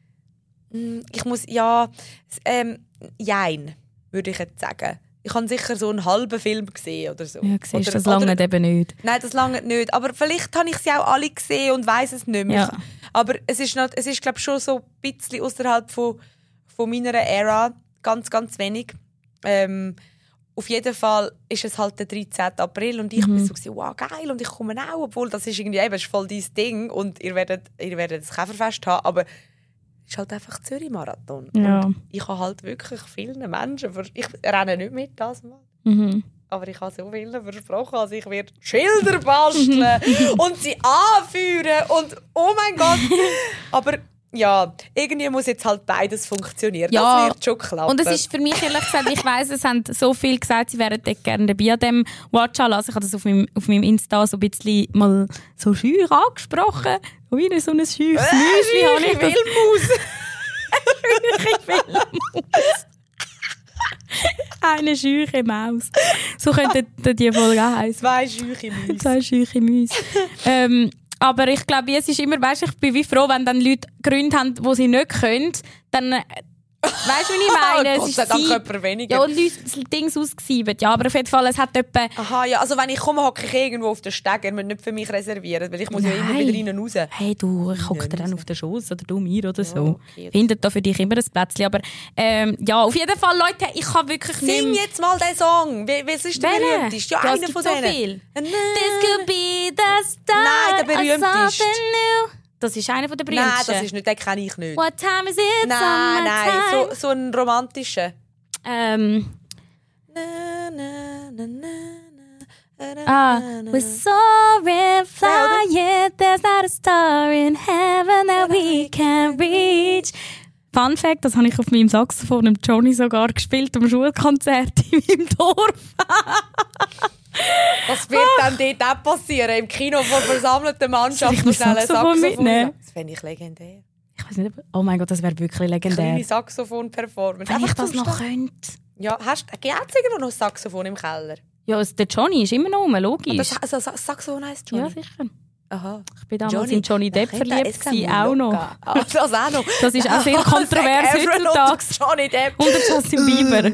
Mm, Ich muss... Ja... Ähm, jein, würde ich jetzt sagen. Ich habe sicher so einen halben Film gesehen oder so. Ja, siehst, oder, das lange oder, eben nicht. Nein, das lange nicht. Aber vielleicht habe ich sie auch alle gesehen und weiss es nicht mehr. Ja. Aber es ist, noch, es ist glaube ich, schon so ein bisschen außerhalb von, von meiner Ära. Ganz, ganz wenig. Ähm, auf jeden Fall ist es halt der dreizehnten April und ich Mhm. bin so gewesen, wow, geil, und ich komme auch, obwohl das ist irgendwie eben, ist voll dein Ding und ihr werdet, ihr werdet das Käferfest haben, aber es ist halt einfach Zürich-Marathon. Ja. Und ich habe halt wirklich vielen Menschen, vers- ich renne nicht mit das Mal. Mhm. Aber ich habe so vielen versprochen, also ich werde Schilder basteln und sie anführen und oh mein Gott. Aber ja, irgendwie muss jetzt halt beides funktionieren. Ja, das wird schon klappen. Und es ist für mich ehrlich gesagt, ich weiss, es haben so viele gesagt, sie wären dort gerne dabei an dem Watch an. Also ich habe das auf meinem, auf meinem Insta so ein bisschen mal so scheu angesprochen. Wie so ein scheues Müsli habe ich das. Wildmaus. Scheuche Wildmaus. Eine scheuche Maus. So könnte die Folge auch heißen. Zwei scheuche Mäuse. Zwei scheuche Mäuse. ähm, aber ich glaube, es ist immer, weißt, ich bin wie froh, wenn dann Leute Gründe haben, die sie nicht können, dann, äh, weißt du, wie ich meine? Gott sei Dank jemand weniger. Ja, und Leute das Ding ausgesieben. Ja, aber auf jeden Fall, es hat etwa... Aha, ja, also wenn ich komme, hocke ich irgendwo auf den Steg. Ihr müsst nicht für mich reservieren, weil ich muss ja immer Nein. wieder rein und raus. Hey, du, ich hocke dir Nein, dann auf den Schoß oder du mir oder so. Ja, okay. Findet da für dich immer ein Plätzchen. Aber ähm, ja, auf jeden Fall, Leute, ich kann wirklich Sing nicht... jetzt mal den Song. Wie, was ist der Welchen? berühmteste? Ja, Ja, es einer gibt von so denen. viel. Nein. This could be the start Nein, der of berühmteste. something new. Das ist einer der berühmtesten. Nein, das ist nicht, den kenne ich nicht. What time is it? Nein, nein, time? so, so ein romantischer. Ähm... Na, na, na, na, na, Ah, na, na. we're soaring, flying, there's not a star in heaven that we can reach. Fun Fact, das habe ich auf meinem Saxophon im Johnny sogar gespielt, am Schulkonzert in meinem Dorf. Was wird dann dort auch passieren? Im Kino von versammelten Mannschaft Soll ich mein Saxophon mitnehmen? Das fände ich legendär. Ich weiß nicht, oh mein Gott, das wäre wirklich legendär. Kleine Saxophon-Performance. Wenn ich Einfach das zum noch Stehen. könnte. Ja, hast du irgendwo noch ein Saxophon im Keller? Ja, also der Johnny ist immer noch rum, logisch. Das, also Sa- Saxophon heisst Johnny? Ja, sicher. Aha. Ich bin damals in Johnny Depp verliebt gewesen, auch noch. Ah, das auch noch. Das ist auch sehr kontrovers Zac Efron heutzutage. und Johnny Depp. Und der Justin Bieber.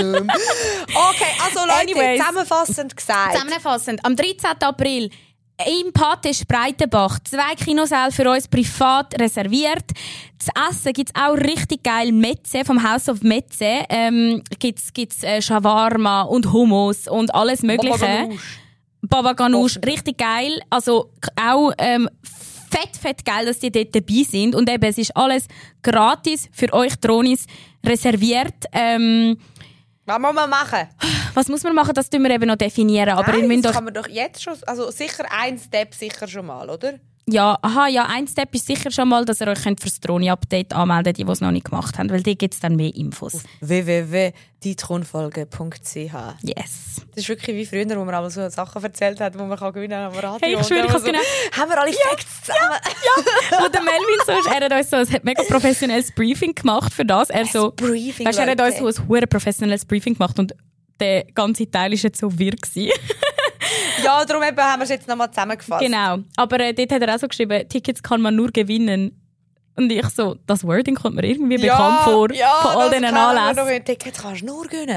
Okay, also Leute, Anyways. zusammenfassend gesagt. Zusammenfassend, am dreizehnten April im Pate Breitenbach zwei Kinosäle für uns privat reserviert. Das Essen gibt es auch richtig geil. Metze, vom House of Metze. Ähm, gibt's, gibt's äh, Shawarma und Hummus und alles Mögliche. Baba Ganoush, richtig geil. Also auch ähm, fett, fett geil, dass die dort dabei sind. Und eben, es ist alles gratis für euch Dronis reserviert. Ähm, Was muss man machen? was muss man machen, das tun wir eben noch definieren. Aber Nein, ihr müsst das euch kann man doch jetzt schon... Also sicher ein Step sicher schon mal, oder? Ja, aha, ja, ein Step ist sicher schon mal, dass ihr euch könnt für das Droni-Update anmelden könnt, die, die es noch nicht gemacht haben, weil da gibt es dann mehr Infos. w w w punkt die thronfolge punkt c h Yes. Das ist wirklich wie früher, wo man einmal so Sachen erzählt hat, die man kann gewinnen kann am Radio. Hey, ich schwöre, Und ich dann habe genau... so, haben wir alle Facts zusammen? Wo der Melvin so ist, er hat uns so ein mega professionelles Briefing gemacht für das. Er so, Briefing, weißt, er hat Leute. uns so ein hure professionelles Briefing gemacht und der ganze Teil war jetzt so wirr gewesen. Ja, darum eben haben wir es jetzt nochmal zusammengefasst. Genau. Aber äh, dort hat er auch so geschrieben, Tickets kann man nur gewinnen. Und ich so, das Wording kommt mir irgendwie bekannt vor, ja, von all das diesen kennen wir Anlässen. noch. Ein Ticket kannst du nur gewinnen.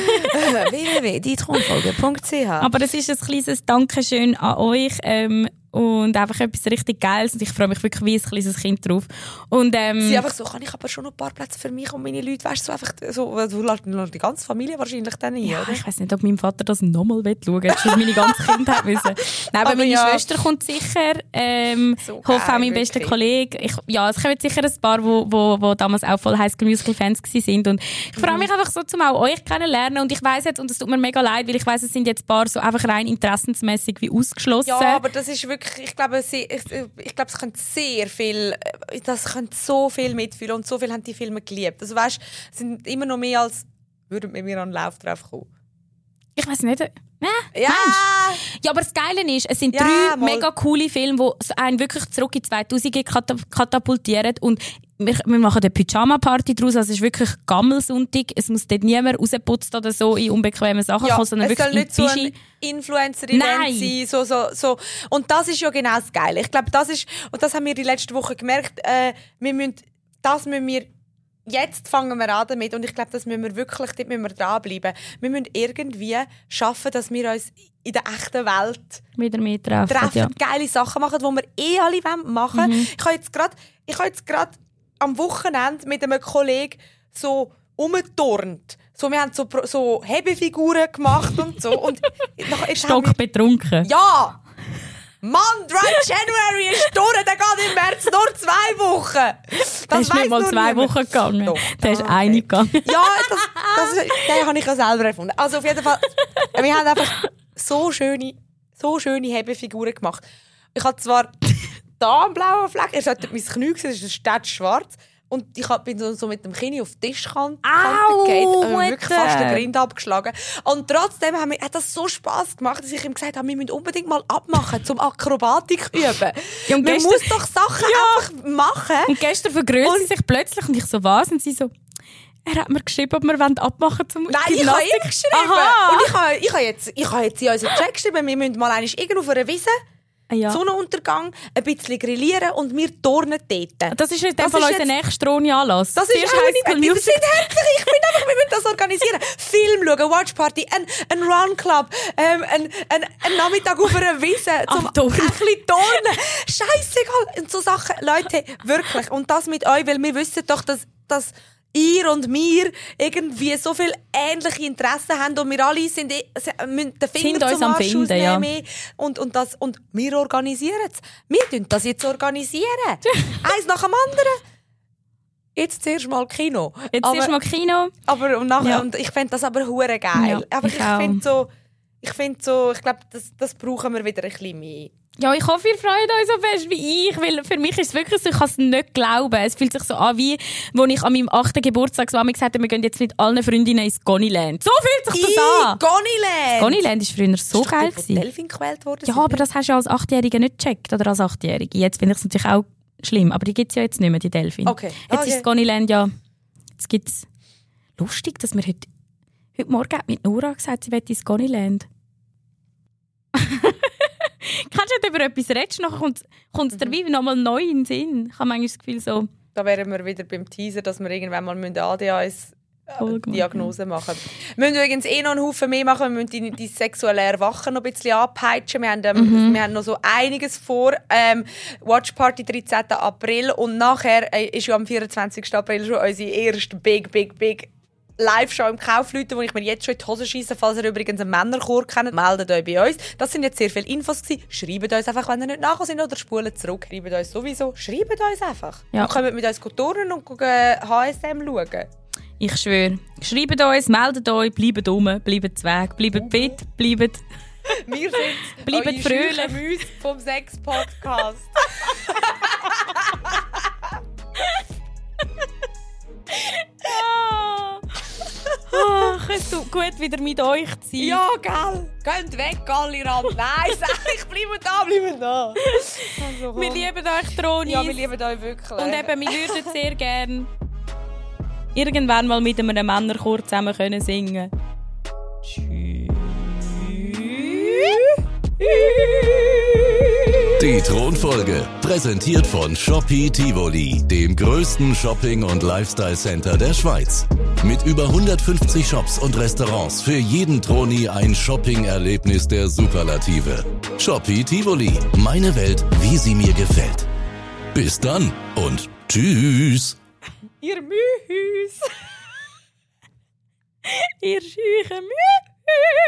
w w w punkt die thronfolge punkt c h Aber es ist ein kleines Dankeschön an euch ähm, und einfach etwas richtig Geiles. Und ich freue mich wirklich wie ein kleines Kind drauf. Und, ähm, Sie einfach so, kann ich aber schon noch ein paar Plätze für mich und meine Leute, weißt du, so einfach so, du lässt die ganze Familie wahrscheinlich dann ein, ja, oder? ich weiss nicht, ob mein Vater das nochmal schauen will. Jetzt schon meine ganze Kindheit müssen. Nein, aber, Aber meine ja. Schwester kommt sicher. Ähm, So ich hoffe auch geil, mein bester wirklich. Kollege. Ich, ja, es kommen sicher ein paar, die wo, wo, wo damals auch voll High School Musical Fans waren. Und ich freue mich einfach so, um auch euch kennenlernen. Und ich weiss jetzt, und es tut mir mega leid, weil ich weiss, es sind jetzt ein paar so einfach rein interessensmässig wie ausgeschlossen. Ja, aber das ist wirklich, ich glaube, sie, ich, ich glaube, es könnte sehr viel, das könnte so viel mitfühlen und so viel haben die Filme geliebt. Also weißt, es sind immer noch mehr als würden mit mir an den Lauf drauf kommen. Ich weiss nicht. Ja, Ja, ja, aber das Geile ist, es sind Ja, drei mal. mega coole Filme, die einen wirklich zurück in zweitausend kata- katapultieren. Und wir, wir machen eine Pyjama-Party daraus. Also es ist wirklich Gammelsonntag. Es muss dort niemand rausgeputzt oder so in unbequeme Sachen ja, kommen, sondern es soll wirklich nicht so in ein Pischi. Influencer-Event Nein. sein. So, so, so. Und das ist ja genau das Geile. Ich glaube, das ist, und das haben wir die letzte Woche gemerkt, äh, wir müssen, das müssen wir jetzt fangen wir an damit und ich glaube, das müssen wir wirklich, dort müssen wir dranbleiben. Wir müssen irgendwie schaffen, dass wir uns in der echten Welt Wieder mehr treffen. treffen, Ja. geile Sachen machen, die wir eh alle machen wollen. Mhm. Ich habe jetzt gerade, ich habe jetzt gerade am Wochenende mit einem Kollegen so umgeturnt. So, wir haben so, Pro- so Hebefiguren gemacht und so. Und nach- jetzt haben Stock betrunken. wir, ja! Mann, Dry January ist durch, der geht im März nur zwei Wochen. Das Der ist weiss nicht mal nur zwei niemand. Wochen gegangen. Doch. Der ist Ah, eine okay. gegangen. Ja, das, das, ist- den habe ich ja selber erfunden. Also auf jeden Fall, wir haben einfach so schöne, so schöne Hebefiguren gemacht. Ich habe zwar da einen blauen Fleck, ihr solltet mein Knie sehen, es ist Stadt schwarz. Und ich hab- bin so, so mit dem Kinn auf die Tischkante Au, gefallen, habe wirklich Mutter. fast den Grind abgeschlagen. Und trotzdem haben wir, hat das so Spass gemacht, dass ich ihm gesagt habe, wir müssen unbedingt mal abmachen, zum Akrobatik üben. Ja, und Man gestern- muss doch Sachen einfach machen. Und gestern vergrößert sie sich plötzlich und ich so, was? Und sie so, er hat mir geschrieben, ob wir abmachen wollen zum Nein, ich habe Gymnastik. ihm geschrieben. Aha. Und ich habe, ich habe jetzt, ich habe jetzt in unseren Chat geschrieben, wir müssen mal einmal irgendwo auf einer Wiese, Ja. Sonnenuntergang, ein bisschen grillieren und wir turnen dort. Das ist in dem Das Fall ist unser jetzt- nächster Droni-Anlass. Das ist Zuerst auch High nicht, School wir Musical. sind herzlich, ich bin einfach, wir müssen das organisieren. Film schauen, Watchparty, ein, ein Run-Club, ähm, ein, ein, ein Nachmittag auf einer Wiese, zum Am Turnen. ein bisschen turnen. Scheissegal. Und so Sachen, Leute, wirklich. Und das mit euch, weil wir wissen doch, dass, dass ihr und mir irgendwie so viel ähnliche Interessen haben und wir alle sind, müssen den Finger sind zum Arsch finden, ausnehmen. ja. Und, und, das, und wir organisieren es. Wir organisieren das jetzt. organisieren. Eins nach dem anderen. Jetzt zuerst mal Kino. Jetzt aber, zuerst mal Kino. Aber und nachher, Ja. und ich fände das aber hure geil. Ja, aber ich ich, auch. finde so, ich finde so, ich glaube, das, das brauchen wir wieder ein bisschen mehr. Ja, ich hoffe, ihr freut euch so fest wie ich, weil für mich ist es wirklich so, ich kann es nicht glauben. Es fühlt sich so an, wie als ich an meinem achten Geburtstag so gesagt habe, wir gehen jetzt mit allen Freundinnen ins Goniland. So fühlt sich das an! Goniland! Goniland war früher so geil. Ist doch Delfin gequält worden? Ja, aber das hast du ja als Achtjährige nicht gecheckt, oder als Achtjährige. Jetzt finde ich es natürlich auch schlimm, aber die gibt es ja jetzt nicht mehr, die Delfin. Okay. Jetzt okay. ist das Goniland ja... Jetzt gibt es... Lustig, dass wir heute... Heute Morgen hat mit Nora gesagt, sie will ins Goniland. Kannst du nicht über etwas reden, nachher kommt, kommt es dir wie nochmal neu in den Sinn. Ich habe manchmal das Gefühl so... Da wären wir wieder beim Teaser, dass wir irgendwann mal A D H S-Diagnose machen. Wir müssen übrigens eh noch einen Haufen mehr machen. Wir müssen die, die sexuelle Erwachen noch ein bisschen anpeitschen. Wir haben, ähm, Mhm. wir haben noch so einiges vor. Ähm, Watch Party dreizehnten April und nachher äh, ist ja am vierundzwanzigsten April schon unsere erste Big, Big, Big Live-Show im Kaufleuten, wo ich mir jetzt schon in die Hose scheisse, falls ihr übrigens einen Männerchor kennt, meldet euch bei uns. Das sind jetzt sehr viele Infos gewesen. Schreibt uns einfach, wenn ihr nicht nachher sind oder spult zurück. Schreibt uns sowieso. Schreibt uns einfach. Ja. Und kommt mit uns turnen und H S M schauen. Ich schwöre. Schreibt uns, meldet euch, bleibt dumm, bleibt weg, bleibt fit, bleibt... Wir sind Bleibt eure fröhlich. scheuchen Mäuse vom Sex-Podcast. Ach, es tut gut, wieder mit euch zu sein. Ja, gell? Geht weg, alle ran. Nein, sag ich, bleiben da, bleiben da. Also, Wir lieben euch, Tronis. ja, wir lieben euch wirklich. Und eben, wir würden sehr gerne irgendwann mal mit einem Männerchor zusammen können singen. Die Thronfolge, präsentiert von Shopee Tivoli, dem größten Shopping- und Lifestyle-Center der Schweiz. Mit über hundertfünfzig Shops und Restaurants für jeden Troni ein Shopping-Erlebnis der Superlative. Shopee Tivoli, meine Welt, wie sie mir gefällt. Bis dann und tschüss. Ihr Mühus. Ihr scheuchen Mühe.